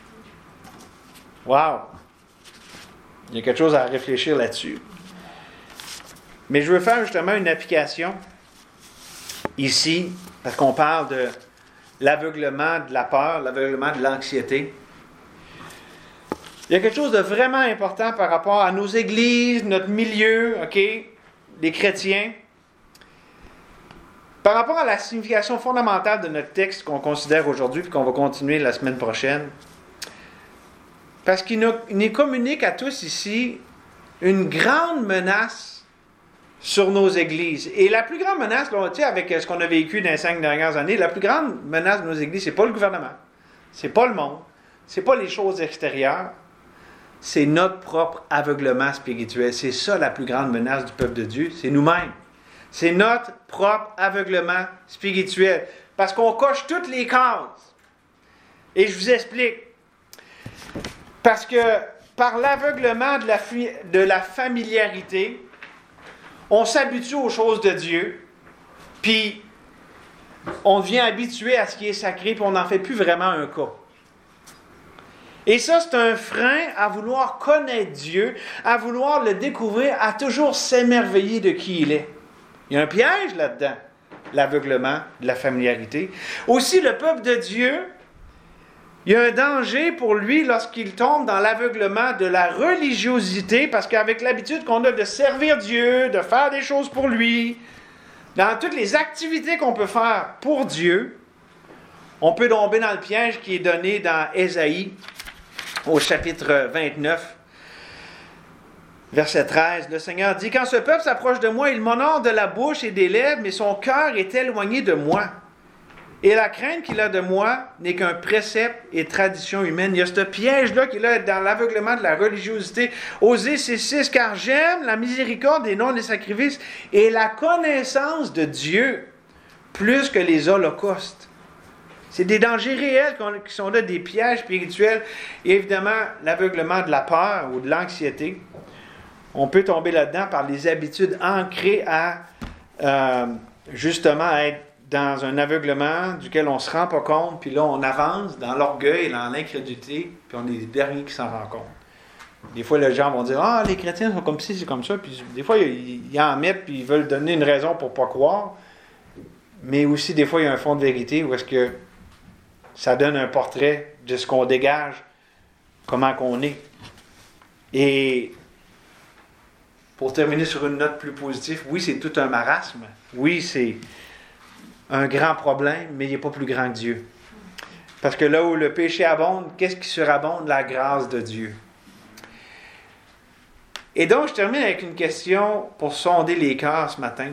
Wow! Il y a quelque chose à réfléchir là-dessus. Mais je veux faire justement une application ici, parce qu'on parle de l'aveuglement de la peur, l'aveuglement de l'anxiété. Il y a quelque chose de vraiment important par rapport à nos églises, notre milieu, OK, les chrétiens. Par rapport à la signification fondamentale de notre texte qu'on considère aujourd'hui et qu'on va continuer la semaine prochaine, parce qu'il nous communique à tous ici une grande menace sur nos églises. Et la plus grande menace, là, avec ce qu'on a vécu dans les 5 dernières années, la plus grande menace de nos églises, c'est pas le gouvernement, c'est pas le monde, c'est pas les choses extérieures, c'est notre propre aveuglement spirituel. C'est ça la plus grande menace du peuple de Dieu, c'est nous-mêmes. C'est notre propre aveuglement spirituel. Parce qu'on coche toutes les cases. Et je vous explique. Parce que par l'aveuglement de la familiarité, on s'habitue aux choses de Dieu, puis on devient habitué à ce qui est sacré, puis on n'en fait plus vraiment un cas. Et ça, c'est un frein à vouloir connaître Dieu, à vouloir le découvrir, à toujours s'émerveiller de qui il est. Il y a un piège là-dedans, l'aveuglement, de la familiarité. Aussi, le peuple de Dieu, il y a un danger pour lui lorsqu'il tombe dans l'aveuglement de la religiosité, parce qu'avec l'habitude qu'on a de servir Dieu, de faire des choses pour lui, dans toutes les activités qu'on peut faire pour Dieu, on peut tomber dans le piège qui est donné dans Ésaïe, au chapitre 29, verset 13. Le Seigneur dit, « Quand ce peuple s'approche de moi, il m'honore de la bouche et des lèvres, mais son cœur est éloigné de moi. Et la crainte qu'il a de moi n'est qu'un précepte et tradition humaine. » Il y a ce piège-là qu'il a dans l'aveuglement de la religiosité. Osée 6,6, « Car j'aime la miséricorde et non les sacrifices, et la connaissance de Dieu plus que les holocaustes. » C'est des dangers réels qui sont là, des pièges spirituels. Et évidemment, l'aveuglement de la peur ou de l'anxiété. On peut tomber là-dedans par les habitudes ancrées à justement être dans un aveuglement duquel on ne se rend pas compte, puis là on avance dans l'orgueil, dans l'incrédulité, puis on est les derniers qui s'en rendent compte. Des fois, les gens vont dire « Ah, les chrétiens sont comme ci, c'est comme ça », puis des fois, ils en mettent, puis ils veulent donner une raison pour ne pas croire. Mais aussi, des fois, il y a un fond de vérité où est-ce que ça donne un portrait de ce qu'on dégage, comment qu'on est. Et pour terminer sur une note plus positive, oui, c'est tout un marasme. Oui, c'est un grand problème, mais il n'est pas plus grand que Dieu. Parce que là où le péché abonde, qu'est-ce qui surabonde? La grâce de Dieu. Et donc, je termine avec une question pour sonder les cœurs ce matin.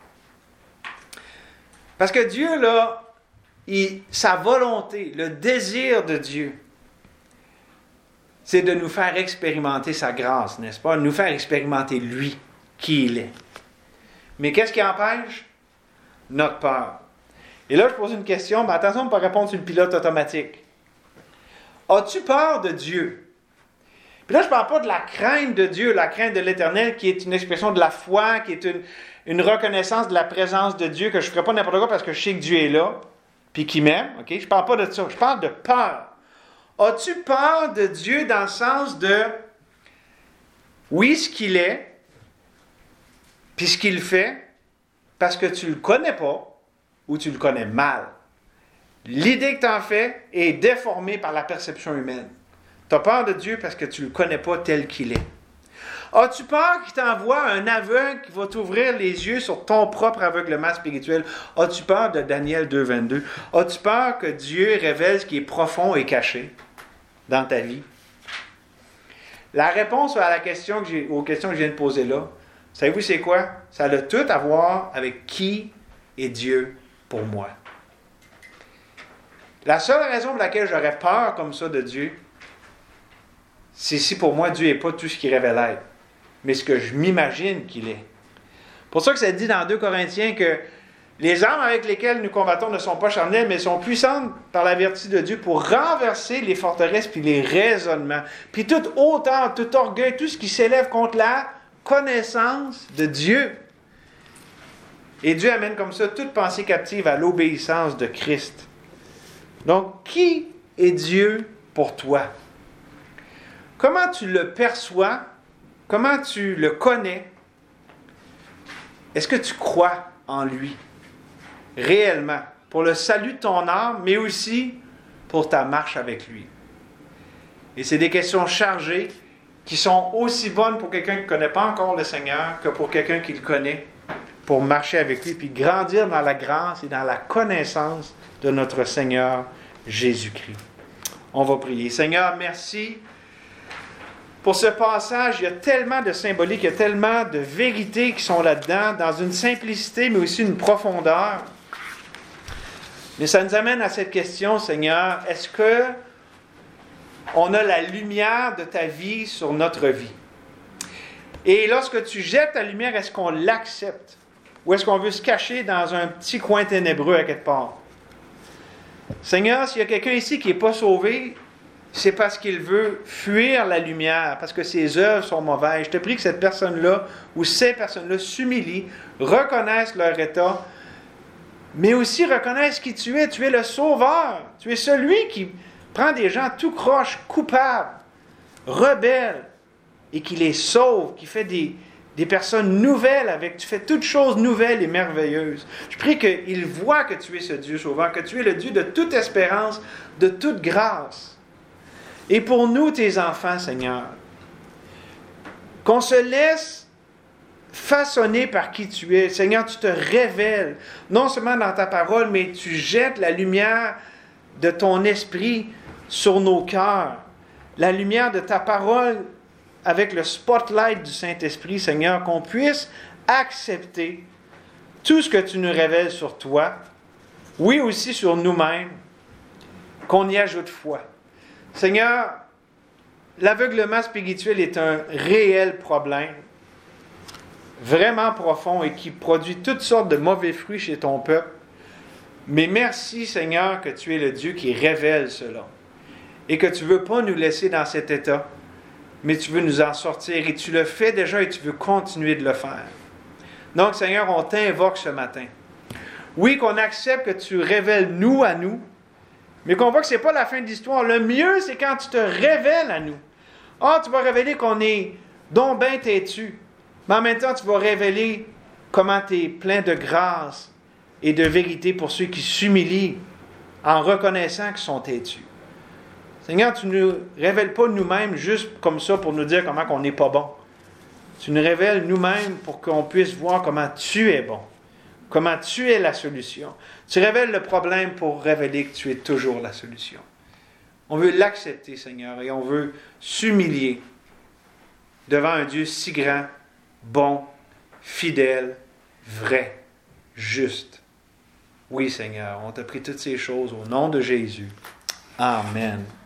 Parce que Dieu, là, sa volonté, le désir de Dieu, c'est de nous faire expérimenter sa grâce, n'est-ce pas? De nous faire expérimenter lui, qui il est. Mais qu'est-ce qui empêche? Notre peur. Et là, je pose une question, mais attention, on ne peut pas répondre sur le pilote automatique. As-tu peur de Dieu? Puis là, je ne parle pas de la crainte de Dieu, la crainte de l'Éternel, qui est une expression de la foi, qui est une reconnaissance de la présence de Dieu, que je ne ferai pas n'importe quoi parce que je sais que Dieu est là, puis qu'il m'aime. Okay? Je ne parle pas de ça, je parle de peur. As-tu peur de Dieu dans le sens de, oui, ce qu'il est, puis ce qu'il fait, parce que tu ne le connais pas, ou tu le connais mal. L'idée que tu en fais est déformée par la perception humaine. Tu as peur de Dieu parce que tu ne le connais pas tel qu'il est. As-tu peur qu'il t'envoie un aveugle qui va t'ouvrir les yeux sur ton propre aveuglement spirituel? As-tu peur de Daniel 2,22? As-tu peur que Dieu révèle ce qui est profond et caché dans ta vie? La réponse à aux questions que je viens de poser là, savez-vous c'est quoi? Ça a tout à voir avec qui est Dieu pour moi. La seule raison pour laquelle j'aurais peur comme ça de Dieu, c'est si pour moi Dieu n'est pas tout ce qu'il révèle être, mais ce que je m'imagine qu'il est. Pour ça que ça dit dans 2 Corinthiens que les armes avec lesquelles nous combattons ne sont pas charnelles, mais sont puissantes par la vertu de Dieu pour renverser les forteresses puis les raisonnements. Puis toute hauteur, tout orgueil, tout ce qui s'élève contre la connaissance de Dieu. Et Dieu amène comme ça toute pensée captive à l'obéissance de Christ. Donc, qui est Dieu pour toi? Comment tu le perçois? Comment tu le connais? Est-ce que tu crois en lui? Réellement, pour le salut de ton âme, mais aussi pour ta marche avec lui. Et c'est des questions chargées qui sont aussi bonnes pour quelqu'un qui ne connaît pas encore le Seigneur que pour quelqu'un qui le connaît, pour marcher avec lui, puis grandir dans la grâce et dans la connaissance de notre Seigneur Jésus-Christ. On va prier. Seigneur, merci pour ce passage. Il y a tellement de symbolique, il y a tellement de vérités qui sont là-dedans, dans une simplicité, mais aussi une profondeur. Mais ça nous amène à cette question, Seigneur, est-ce que on a la lumière de ta vie sur notre vie? Et lorsque tu jettes ta lumière, est-ce qu'on l'accepte? Ou est-ce qu'on veut se cacher dans un petit coin ténébreux à quelque part? Seigneur, s'il y a quelqu'un ici qui n'est pas sauvé, c'est parce qu'il veut fuir la lumière, parce que ses œuvres sont mauvaises. Je te prie que cette personne-là, ou ces personnes-là, s'humilient, reconnaissent leur état, mais aussi reconnaissent qui tu es. Tu es le Sauveur. Tu es celui qui prend des gens tout croches, coupables, rebelles, et qui les sauve, qui fait des personnes nouvelles avec, tu fais toutes choses nouvelles et merveilleuses. Je prie qu'ils voient que tu es ce Dieu sauveur, que tu es le Dieu de toute espérance, de toute grâce. Et pour nous, tes enfants, Seigneur, qu'on se laisse façonner par qui tu es. Seigneur, tu te révèles, non seulement dans ta parole, mais tu jettes la lumière de ton esprit sur nos cœurs. La lumière de ta parole avec le spotlight du Saint-Esprit, Seigneur, qu'on puisse accepter tout ce que tu nous révèles sur toi, oui aussi sur nous-mêmes, qu'on y ajoute foi. Seigneur, l'aveuglement spirituel est un réel problème, vraiment profond et qui produit toutes sortes de mauvais fruits chez ton peuple. Mais merci, Seigneur, que tu es le Dieu qui révèle cela et que tu ne veux pas nous laisser dans cet état, mais tu veux nous en sortir et tu le fais déjà et tu veux continuer de le faire. Donc, Seigneur, on t'invoque ce matin. Oui, qu'on accepte que tu révèles nous à nous, mais qu'on voit que ce n'est pas la fin de l'histoire. Le mieux, c'est quand tu te révèles à nous. Ah, tu vas révéler qu'on est donc ben têtu, mais en même temps, tu vas révéler comment tu es plein de grâce et de vérité pour ceux qui s'humilient en reconnaissant qu'ils sont têtus. Seigneur, tu ne nous révèles pas nous-mêmes juste comme ça pour nous dire comment on n'est pas bon. Tu nous révèles nous-mêmes pour qu'on puisse voir comment tu es bon, comment tu es la solution. Tu révèles le problème pour révéler que tu es toujours la solution. On veut l'accepter, Seigneur, et on veut s'humilier devant un Dieu si grand, bon, fidèle, vrai, juste. Oui, Seigneur, on t'a pris toutes ces choses au nom de Jésus. Amen.